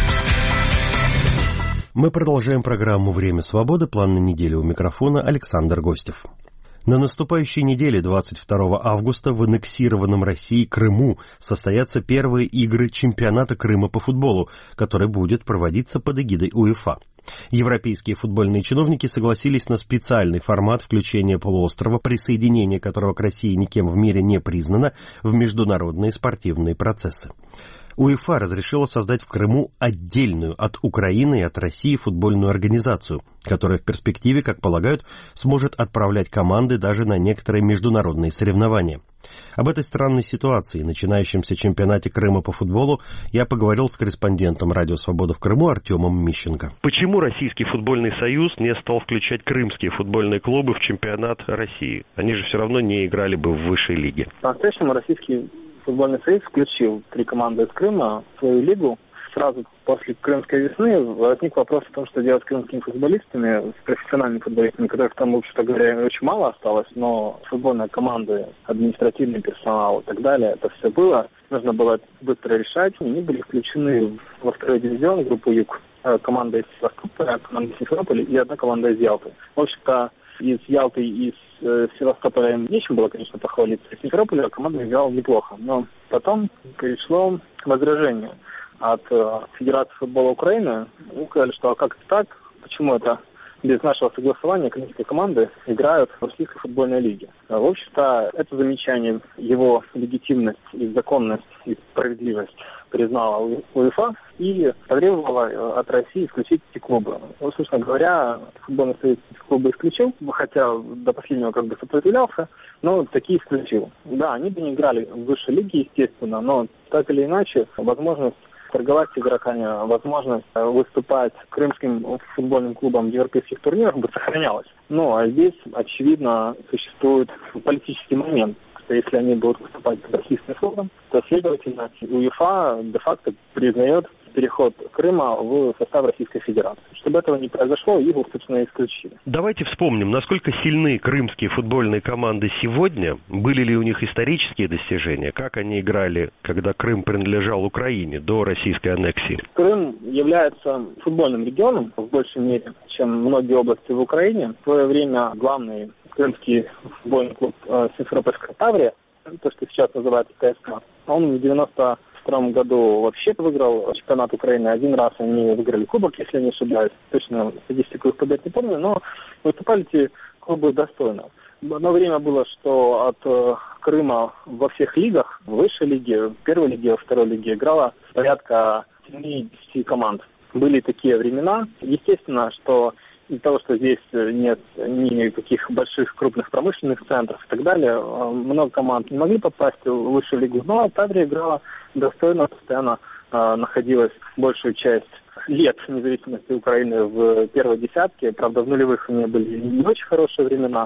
Мы продолжаем программу «Время свободы». План на неделю. У микрофона Александр Гостев. На наступающей неделе, двадцать второго августа, в аннексированном Россией Крыму состоятся первые игры чемпионата Крыма по футболу, который будет проводиться под эгидой УЕФА. Европейские футбольные чиновники согласились на специальный формат включения полуострова, присоединение которого к России никем в мире не признано, в международные спортивные процессы. УЕФА разрешила создать в Крыму отдельную от Украины и от России футбольную организацию, которая в перспективе, как полагают, сможет отправлять команды даже на некоторые международные соревнования. Об этой странной ситуации, начинающемся чемпионате Крыма по футболу, я поговорил с корреспондентом «Радио Свобода» в Крыму Артемом Мищенко. Почему Российский футбольный союз не стал включать крымские футбольные клубы в чемпионат России? Они же все равно не играли бы в высшей лиге. По-настоящему Российский футбольный союз включил три команды из Крыма в свою лигу. Сразу после Крымской весны возник вопрос о том, что делать с крымскими футболистами, с профессиональными футболистами, которых там, вообще-то говоря, очень мало осталось, но футбольные команды, административный персонал и так далее, это все было. Нужно было быстро решать. Они были включены во второй дивизион, группу Юг. Команда из Севастополя, команда из Симферополя и одна команда из Ялты. В общем-то, из Ялты и из э, Севастополя им нечем было, конечно, похвалиться. Из Симферополя команда играла неплохо. Но потом пришло возражение от э, Федерации футбола Украины. Мы сказали, что а как это так? Почему это без нашего согласования крымские команды играют в Российской футбольной лиге? В общем-то, это замечание, его легитимность и законность и справедливость признала УЕФА и потребовала от России исключить эти клубы. Ну, собственно говоря, футбольный союз эти клубы исключил, хотя до последнего как бы сопротивлялся, но такие исключил. Да, они бы не играли в высшей лиге, естественно, но так или иначе возможность торговать с игроками, возможность выступать крымским футбольным клубом в европейских турнирах бы сохранялась. Ну, а здесь, очевидно, существует политический момент, что если они будут выступать под российским флагом, то, следовательно, УЕФА де-факто признает переход Крыма в состав Российской Федерации. Чтобы этого не произошло, его, собственно, исключили. Давайте вспомним, насколько сильны крымские футбольные команды сегодня, были ли у них исторические достижения, как они играли, когда Крым принадлежал Украине до российской аннексии. Крым является футбольным регионом в большей мере, чем многие области в Украине. В свое время главный крымский футбольный клуб Симферопольская Таврия, то, что сейчас называется КСК, он в девяносто втором году вообще выиграл чемпионат Украины. Один раз они выиграли кубок, если я не ошибаюсь. Точно статистику их побед не помню, но выступали эти клубы достойно. Одно время было, что от э, Крыма во всех лигах, в высшей лиге, в первой лиге, во второй лиге играло порядка семьдесят команд. Были такие времена. Естественно, что из-за того, что здесь нет никаких больших крупных промышленных центров и так далее, много команд не могли попасть в высшую лигу. Но Таврия играла достойно, постоянно э, находилась большую часть лет независимости Украины в первой десятке. Правда, в нулевых у нее были не очень хорошие времена.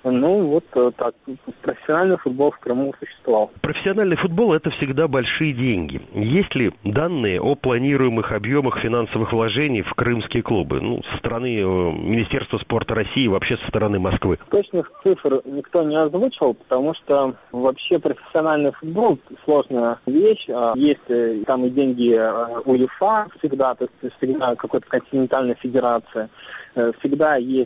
Ну, вот так. Профессиональный футбол в Крыму существовал. Профессиональный футбол – это всегда большие деньги. Есть ли данные о планируемых объемах финансовых вложений в крымские клубы? Ну, со стороны Министерства спорта России и вообще со стороны Москвы. Точных цифр никто не озвучивал, потому что вообще профессиональный футбол – сложная вещь. Есть там и деньги УЕФА всегда, то есть всегда какой-то континентальная федерация. Всегда есть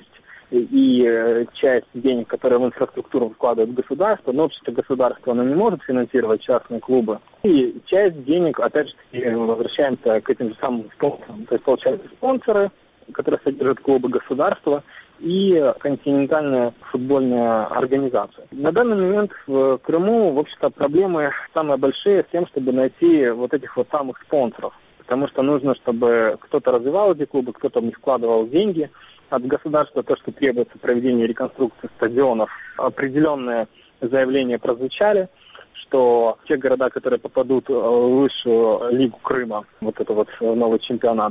и часть денег, которые в инфраструктуру вкладывает государство, но общество государства оно не может финансировать частные клубы. И часть денег, опять же, возвращаемся к этим же самым спонсорам. То есть получаются спонсоры, которые содержат клубы государства, и континентальная футбольная организация. На данный момент в Крыму, в общем-то, проблемы самые большие с тем, чтобы найти вот этих вот самых спонсоров. Потому что нужно, чтобы кто-то развивал эти клубы, кто-то в них вкладывал деньги. От государства то, что требуется проведение реконструкции стадионов, определенные заявления прозвучали, что те города, которые попадут в высшую лигу Крыма, вот это вот новый чемпионат,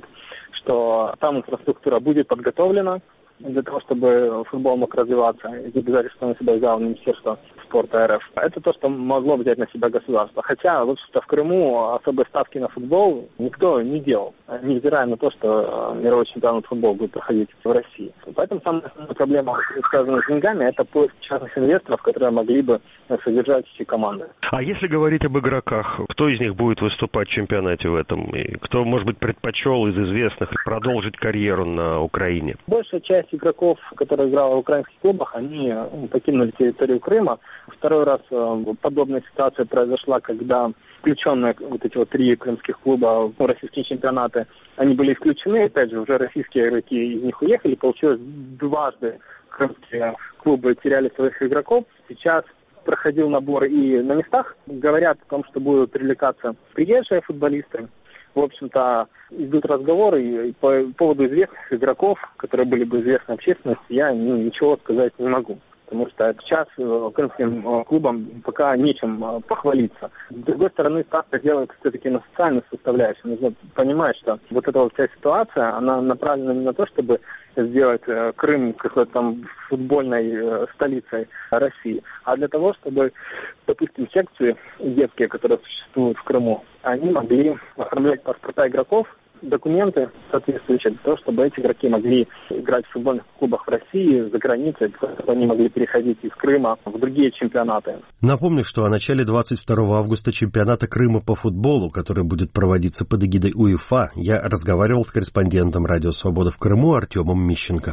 что там инфраструктура будет подготовлена для того, чтобы футбол мог развиваться. Эти обязательства на себя взяло Министерство спорта РФ. Это то, что могло взять на себя государство. Хотя, в общем-то, в Крыму особой ставки на футбол никто не делал, невзирая на то, что мировой чемпионат футбола будет проходить в России. Поэтому самая основная проблема, связанная с деньгами, это поиск частных инвесторов, которые могли бы содержать эти команды. А если говорить об игроках, кто из них будет выступать в чемпионате в этом? И кто, может быть, предпочел из известных продолжить карьеру на Украине? Большая часть игроков, которые играли в украинских клубах, они покинули территорию Крыма. Второй раз подобная ситуация произошла, когда включенные вот эти вот три крымских клуба в российские чемпионаты, они были исключены. Опять же, уже российские игроки из них уехали. Получилось, дважды крымские клубы теряли своих игроков. Сейчас проходил набор и на местах. Говорят о том, что будут привлекаться приезжие футболисты. В общем-то, идут разговоры, и по поводу известных игроков, которые были бы известны общественности, я ну, ничего сказать не могу. Потому что сейчас крымским клубам пока нечем похвалиться. С другой стороны, ставка делается все-таки на социальную составляющую. Нужно понимать, что вот эта вот вся ситуация, она направлена не на то, чтобы сделать Крым какой-то там футбольной столицей России, а для того, чтобы, допустим, секции детские, которые существуют в Крыму, они могли оформлять паспорта игроков, документы соответствующие для того, чтобы эти игроки могли играть в футбольных клубах в России, за границей, чтобы они могли переходить из Крыма в другие чемпионаты. Напомню, что о начале двадцать второго августа чемпионата Крыма по футболу, который будет проводиться под эгидой УЕФА, я разговаривал с корреспондентом «Радио Свобода» в Крыму Артемом Мищенко.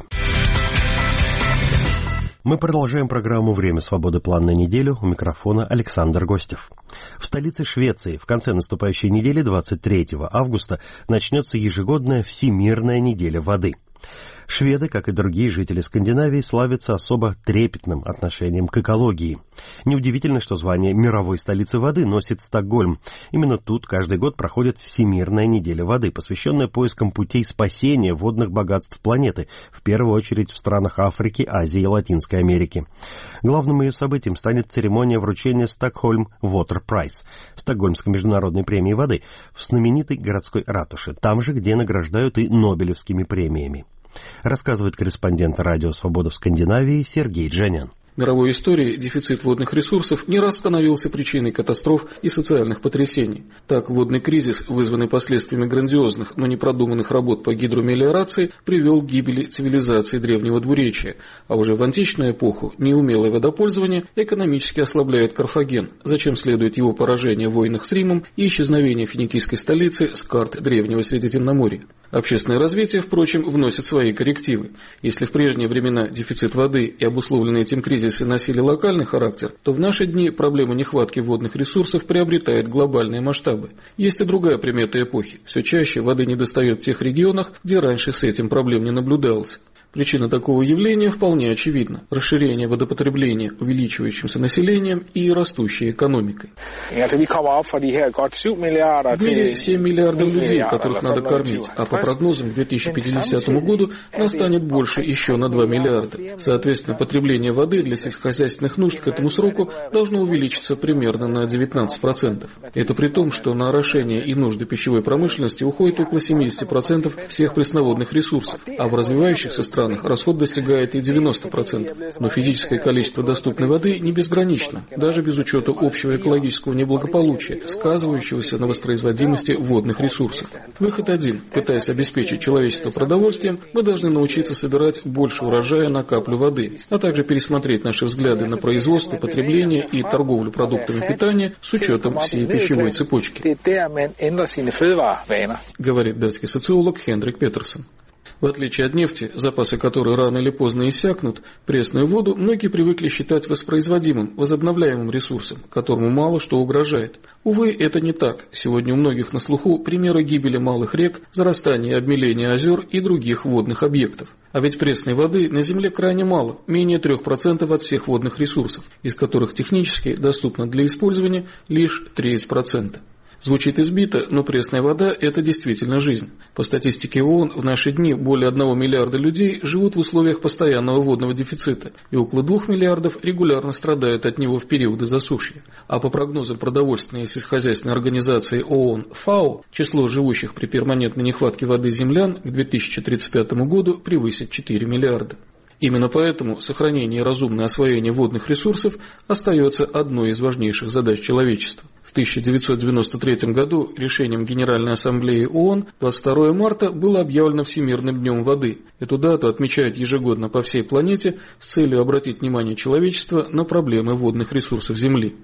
Мы продолжаем программу «Время свободы. План на неделю». У микрофона Александр Гостев. В столице Швеции в конце наступающей недели, двадцать третьего августа, начнется ежегодная Всемирная неделя воды. Шведы, как и другие жители Скандинавии, славятся особо трепетным отношением к экологии. Неудивительно, что звание мировой столицы воды носит Стокгольм. Именно тут каждый год проходит Всемирная неделя воды, посвященная поискам путей спасения водных богатств планеты, в первую очередь в странах Африки, Азии и Латинской Америки. Главным ее событием станет церемония вручения Stockholm Water Prize, Стокгольмской международной премии воды, в знаменитой городской ратуше, там же, где награждают и Нобелевскими премиями. Рассказывает корреспондент «Радио Свобода» в Скандинавии Сергей Джанян. В мировой истории дефицит водных ресурсов не раз становился причиной катастроф и социальных потрясений. Так, водный кризис, вызванный последствиями грандиозных, но непродуманных работ по гидромелиорации, привел к гибели цивилизации древнего двуречия. А уже в античную эпоху неумелое водопользование экономически ослабляет Карфаген, зачем следует его поражение в войнах с Римом и исчезновение финикийской столицы с карт древнего Средиземноморья. Общественное развитие, впрочем, вносит свои коррективы. Если в прежние времена дефицит воды и обусловленные этим кризисы носили локальный характер, то в наши дни проблема нехватки водных ресурсов приобретает глобальные масштабы. Есть и другая примета эпохи. Все чаще воды недостает в тех регионах, где раньше с этим проблем не наблюдалось. Причина такого явления вполне очевидна – расширение водопотребления увеличивающимся населением и растущей экономикой. В мире семь миллиардов людей, которых надо кормить, а по прогнозам к две тысячи пятидесятому году настанет больше еще на два миллиарда. Соответственно, потребление воды для сельскохозяйственных нужд к этому сроку должно увеличиться примерно на девятнадцать процентов. Это при том, что на орошение и нужды пищевой промышленности уходит около семьдесят процентов всех пресноводных ресурсов, а в развивающихся странах странах расход достигает и девяносто процентов. Но физическое количество доступной воды не безгранично, даже без учета общего экологического неблагополучия, сказывающегося на воспроизводимости водных ресурсов. Выход один. Пытаясь обеспечить человечество продовольствием, мы должны научиться собирать больше урожая на каплю воды, а также пересмотреть наши взгляды на производство, потребление и торговлю продуктами питания с учетом всей пищевой цепочки, говорит датский социолог Хендрик Петерсон. В отличие от нефти, запасы которой рано или поздно иссякнут, пресную воду многие привыкли считать воспроизводимым, возобновляемым ресурсом, которому мало что угрожает. Увы, это не так. Сегодня у многих на слуху примеры гибели малых рек, зарастания и обмеления озер и других водных объектов. А ведь пресной воды на Земле крайне мало, менее трех процентов от всех водных ресурсов, из которых технически доступно для использования лишь треть процента. Звучит избито, но пресная вода – это действительно жизнь. По статистике ООН, в наши дни более одного миллиарда людей живут в условиях постоянного водного дефицита, и около двух миллиардов регулярно страдают от него в периоды засушья. А по прогнозам продовольственной и сельскохозяйственной организации ООН ФАО, число живущих при перманентной нехватке воды землян к две тысячи тридцать пятому году превысит четыре миллиарда. Именно поэтому сохранение и разумное освоение водных ресурсов остается одной из важнейших задач человечества. В тысяча девятьсот девяносто третьем году решением Генеральной Ассамблеи ООН двадцать второго марта было объявлено Всемирным днем воды. Эту дату отмечают ежегодно по всей планете с целью обратить внимание человечества на проблемы водных ресурсов Земли.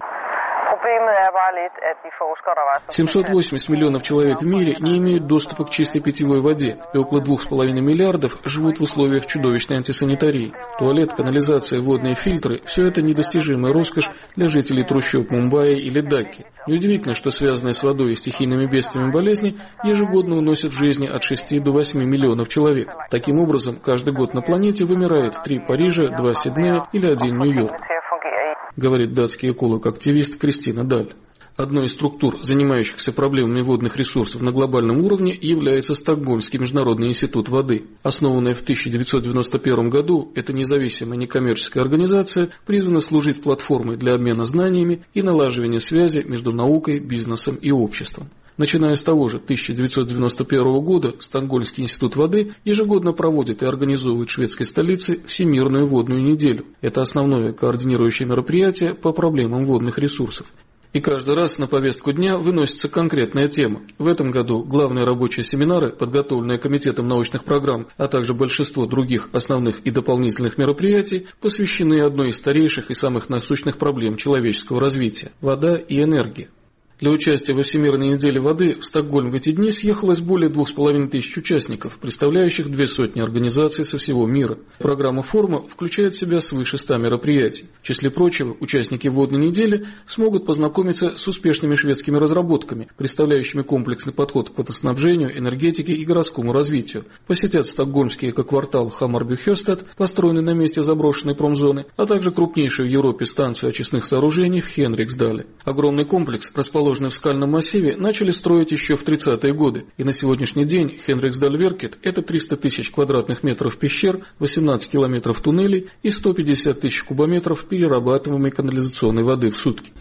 семьсот восемьдесят миллионов человек в мире не имеют доступа к чистой питьевой воде, и около двух с половиной миллиардов живут в условиях чудовищной антисанитарии. Туалет, канализация, водные фильтры – все это недостижимая роскошь для жителей трущоб Мумбаи или Дакки. Неудивительно, что связанные с водой и стихийными бедствиями болезни ежегодно уносят жизни от шести до восьми миллионов человек. Таким образом, каждый год на планете вымирает три Парижа, два Сиднея или один Нью-Йорк, говорит датский эколог-активист Кристина Даль. Одной из структур, занимающихся проблемами водных ресурсов на глобальном уровне, является Стокгольмский международный институт воды. Основанная в тысяча девятьсот девяносто первом году, эта независимая некоммерческая организация призвана служить платформой для обмена знаниями и налаживания связи между наукой, бизнесом и обществом. Начиная с того же тысяча девятьсот девяносто первого года, Стокгольмский институт воды ежегодно проводит и организовывает в шведской столице Всемирную водную неделю. Это основное координирующее мероприятие по проблемам водных ресурсов. И каждый раз на повестку дня выносится конкретная тема. В этом году главные рабочие семинары, подготовленные Комитетом научных программ, а также большинство других основных и дополнительных мероприятий, посвящены одной из старейших и самых насущных проблем человеческого развития – вода и энергия. Для участия во Всемирной неделе воды в Стокгольм в эти дни съехалось более двух с половиной тысяч участников, представляющих две сотни организаций со всего мира. Программа форума включает в себя свыше ста мероприятий. В числе прочего, участники водной недели смогут познакомиться с успешными шведскими разработками, представляющими комплексный подход к водоснабжению, энергетике и городскому развитию. Посетят стокгольмский экоквартал Хаммарбю-Хёстад, построенный на месте заброшенной промзоны, а также крупнейшую в Европе станцию очистных сооружений в Хенриксдале. Огромный комплекс, расположенный в скальном массиве, начали строить еще в тридцатые годы, и на сегодняшний день Хенриксдаль-Веркет – это триста тысяч квадратных метров пещер, восемнадцать километров туннелей и сто пятьдесят тысяч кубометров перерабатываемой канализационной воды в сутки.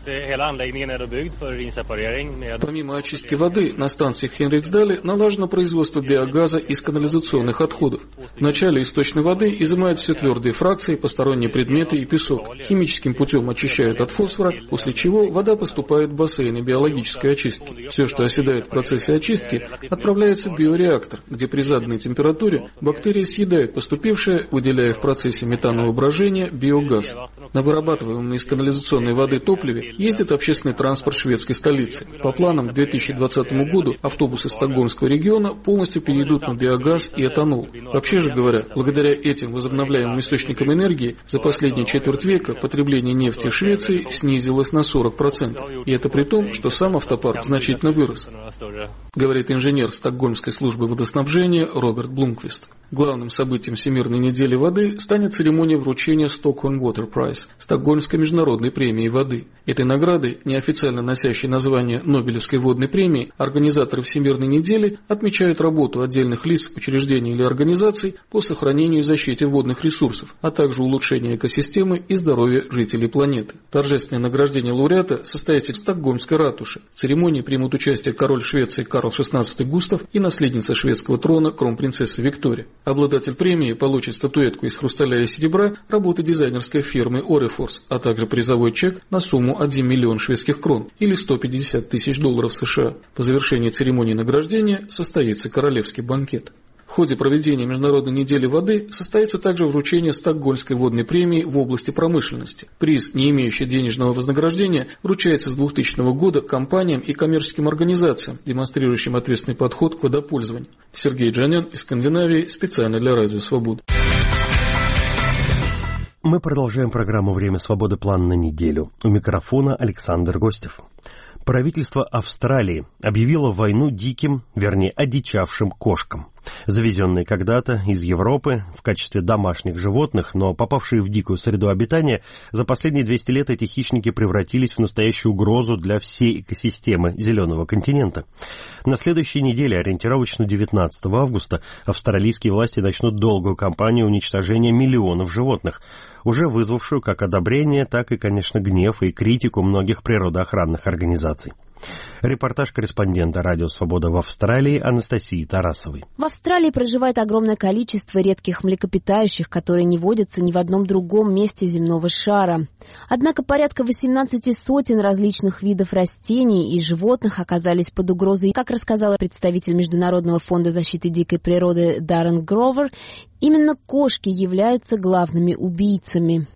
Помимо очистки воды, на станции Хенриксдале налажено производство биогаза из канализационных отходов. Вначале источной воды изымают все твердые фракции, посторонние предметы и песок. Химическим путем очищают от фосфора, после чего вода поступает в бассейны биологии. биологической очистки. Все, что оседает в процессе очистки, отправляется в биореактор, где при заданной температуре бактерии съедают поступившее, выделяя в процессе метанового брожения биогаз. На вырабатываемом из канализационной воды топливе ездит общественный транспорт шведской столицы. По планам к две тысячи двадцатому году автобусы Стокгольмского региона полностью перейдут на биогаз и этанол. Вообще же говоря, благодаря этим возобновляемым источникам энергии за последние четверть века потребление нефти в Швеции снизилось на сорок процентов. И это при том, что сам автопарк значительно вырос, говорит инженер Стокгольмской службы водоснабжения Роберт Блумквист. Главным событием Всемирной недели воды станет церемония вручения Stockholm Water Prize, Стокгольмской международной премии воды. Этой награды, неофициально носящей название Нобелевской водной премии, организаторы Всемирной недели отмечают работу отдельных лиц, учреждений или организаций по сохранению и защите водных ресурсов, а также улучшению экосистемы и здоровья жителей планеты. Торжественное награждение лауреата состоится в Стокгольмской ратуше. В церемонии примут участие король Швеции Карл шестнадцатый Густав и наследница шведского трона кронпринцесса Виктория. Обладатель премии получит статуэтку из хрусталя и серебра работы дизайнерской фирмы Orifors, а также призовой чек на сумму один миллион шведских крон или сто пятьдесят тысяч долларов США. По завершении церемонии награждения состоится королевский банкет. В ходе проведения Международной недели воды состоится также вручение Стокгольмской водной премии в области промышленности. Приз, не имеющий денежного вознаграждения, вручается с двухтысячного года компаниям и коммерческим организациям, демонстрирующим ответственный подход к водопользованию. Сергей Джанян из Скандинавии специально для Радио Свобода. Мы продолжаем программу «Время свободы. План на неделю». У микрофона Александр Гостев. Правительство Австралии объявило войну диким, вернее, одичавшим кошкам. Завезенные когда-то из Европы в качестве домашних животных, но попавшие в дикую среду обитания, за последние двести лет эти хищники превратились в настоящую угрозу для всей экосистемы Зеленого континента. На следующей неделе, ориентировочно девятнадцатого августа, австралийские власти начнут долгую кампанию уничтожения миллионов животных, уже вызвавшую как одобрение, так и, конечно, гнев и критику многих природоохранных организаций. Репортаж корреспондента «Радио Свобода» в Австралии Анастасии Тарасовой. В Австралии проживает огромное количество редких млекопитающих, которые не водятся ни в одном другом месте земного шара. Однако порядка восемнадцати сотен различных видов растений и животных оказались под угрозой. Как рассказала представитель Международного фонда защиты дикой природы Даррен Гровер, именно кошки являются главными убийцами.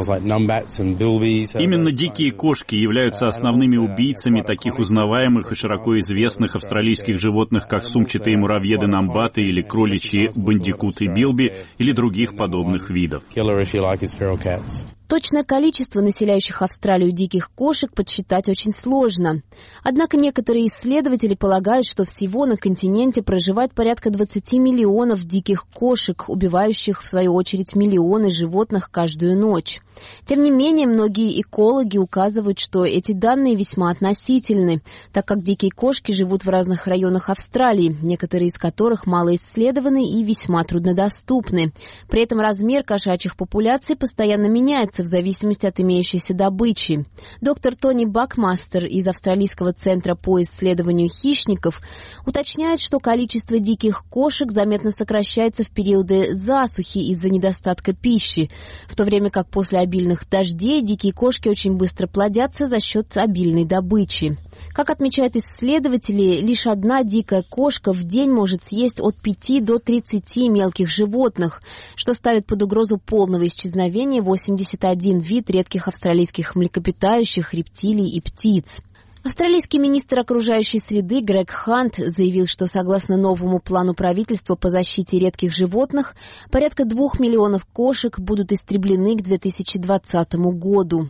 Именно дикие кошки являются основными убийцами таких узнаваемых и широко известных австралийских животных, как сумчатые муравьеды-намбаты или кроличьи бандикуты билби или других подобных видов. Точное количество населяющих Австралию диких кошек подсчитать очень сложно. Однако некоторые исследователи полагают, что всего на континенте проживает порядка двадцати миллионов диких кошек, убивающих, в свою очередь, миллионы животных каждую ночь. Тем не менее, многие экологи указывают, что эти данные весьма относительны, так как дикие кошки живут в разных районах Австралии, некоторые из которых малоисследованы и весьма труднодоступны. При этом размер кошачьих популяций постоянно меняется в зависимости от имеющейся добычи. Доктор Тони Бакмастер из Австралийского центра по исследованию хищников уточняет, что количество диких кошек заметно сокращается в периоды засухи из-за недостатка пищи, в то время как после обильных дождей дикие кошки очень быстро плодятся за счет обильной добычи. Как отмечают исследователи, лишь одна дикая кошка в день может съесть от пяти до тридцати мелких животных, что ставит под угрозу полного исчезновения восемьдесят один вид редких австралийских млекопитающих, рептилий и птиц. Австралийский министр окружающей среды Грег Хант заявил, что согласно новому плану правительства по защите редких животных, порядка двух миллионов кошек будут истреблены к две тысячи двадцатому году.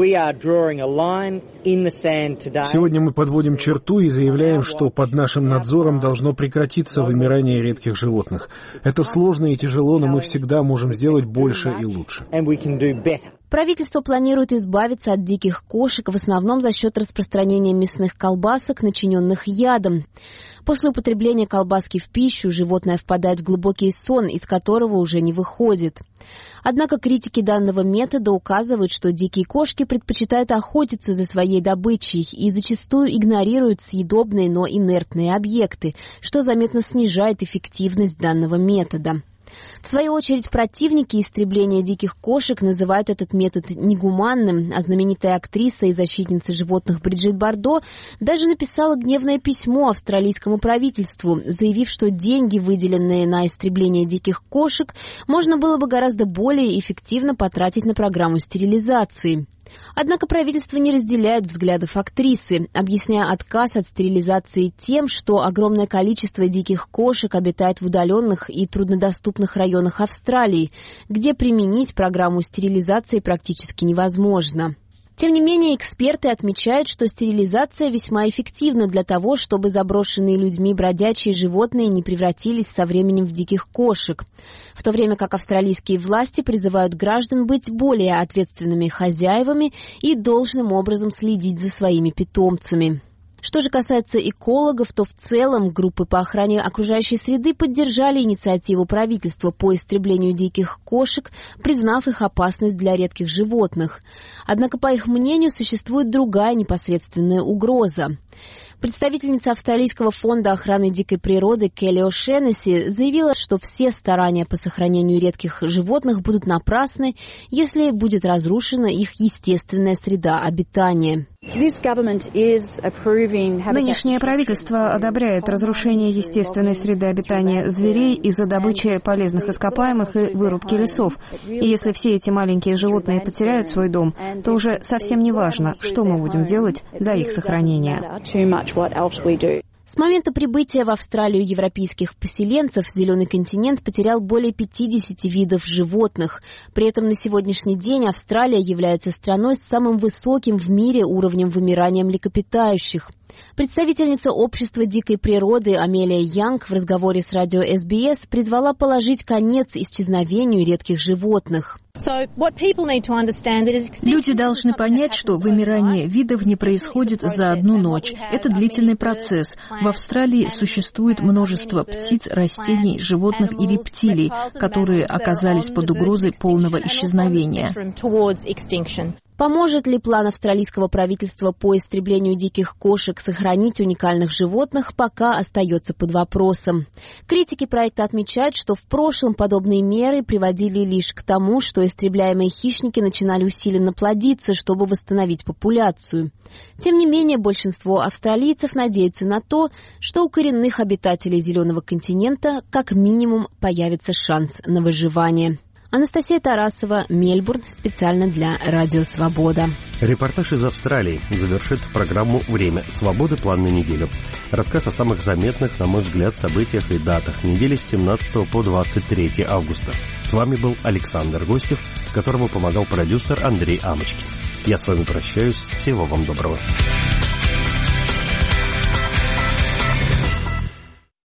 Сегодня мы подводим черту и заявляем, что под нашим надзором должно прекратиться вымирание редких животных. Это сложно и тяжело, но мы всегда можем сделать больше и лучше. Правительство планирует избавиться от диких кошек в основном за счет распространения мясных колбасок, начиненных ядом. После употребления колбаски в пищу животное впадает в глубокий сон, из которого уже не выходит. Однако критики данного метода указывают, что дикие кошки предпочитают охотиться за своей добычей и зачастую игнорируют съедобные, но инертные объекты, что заметно снижает эффективность данного метода. В свою очередь, противники истребления диких кошек называют этот метод негуманным, а знаменитая актриса и защитница животных Бриджит Бардо даже написала гневное письмо австралийскому правительству, заявив, что деньги, выделенные на истребление диких кошек, можно было бы гораздо более эффективно потратить на программу стерилизации. Однако правительство не разделяет взглядов актрисы, объясняя отказ от стерилизации тем, что огромное количество диких кошек обитает в удаленных и труднодоступных районах Австралии, где применить программу стерилизации практически невозможно. Тем не менее, эксперты отмечают, что стерилизация весьма эффективна для того, чтобы заброшенные людьми бродячие животные не превратились со временем в диких кошек, в то время как австралийские власти призывают граждан быть более ответственными хозяевами и должным образом следить за своими питомцами. Что же касается экологов, то в целом группы по охране окружающей среды поддержали инициативу правительства по истреблению диких кошек, признав их опасность для редких животных. Однако, по их мнению, существует другая непосредственная угроза. Представительница Австралийского фонда охраны дикой природы Келли О'Шеннесси заявила, что все старания по сохранению редких животных будут напрасны, если будет разрушена их естественная среда обитания. Нынешнее правительство одобряет разрушение естественной среды обитания зверей из-за добычи полезных ископаемых и вырубки лесов. И если все эти маленькие животные потеряют свой дом, то уже совсем не важно, что мы будем делать для их сохранения. С момента прибытия в Австралию европейских поселенцев Зеленый континент потерял более пятидесяти видов животных. При этом на сегодняшний день Австралия является страной с самым высоким в мире уровнем вымирания млекопитающих. Представительница общества дикой природы Амелия Янг в разговоре с радио эс би эс призвала положить конец исчезновению редких животных. Люди должны понять, что вымирание видов не происходит за одну ночь. Это длительный процесс. В Австралии существует множество птиц, растений, животных и рептилий, которые оказались под угрозой полного исчезновения. Поможет ли план австралийского правительства по истреблению диких кошек сохранить уникальных животных, пока остается под вопросом. Критики проекта отмечают, что в прошлом подобные меры приводили лишь к тому, что истребляемые хищники начинали усиленно плодиться, чтобы восстановить популяцию. Тем не менее, большинство австралийцев надеются на то, что у коренных обитателей Зеленого континента как минимум появится шанс на выживание. Анастасия Тарасова, Мельбурн, специально для Радио Свобода. Репортаж из Австралии завершит программу «Время свободы. План на неделю». Рассказ о самых заметных, на мой взгляд, событиях и датах недели с семнадцатого по двадцать третье августа. С вами был Александр Гостев, которому помогал продюсер Андрей Амочкин. Я с вами прощаюсь. Всего вам доброго.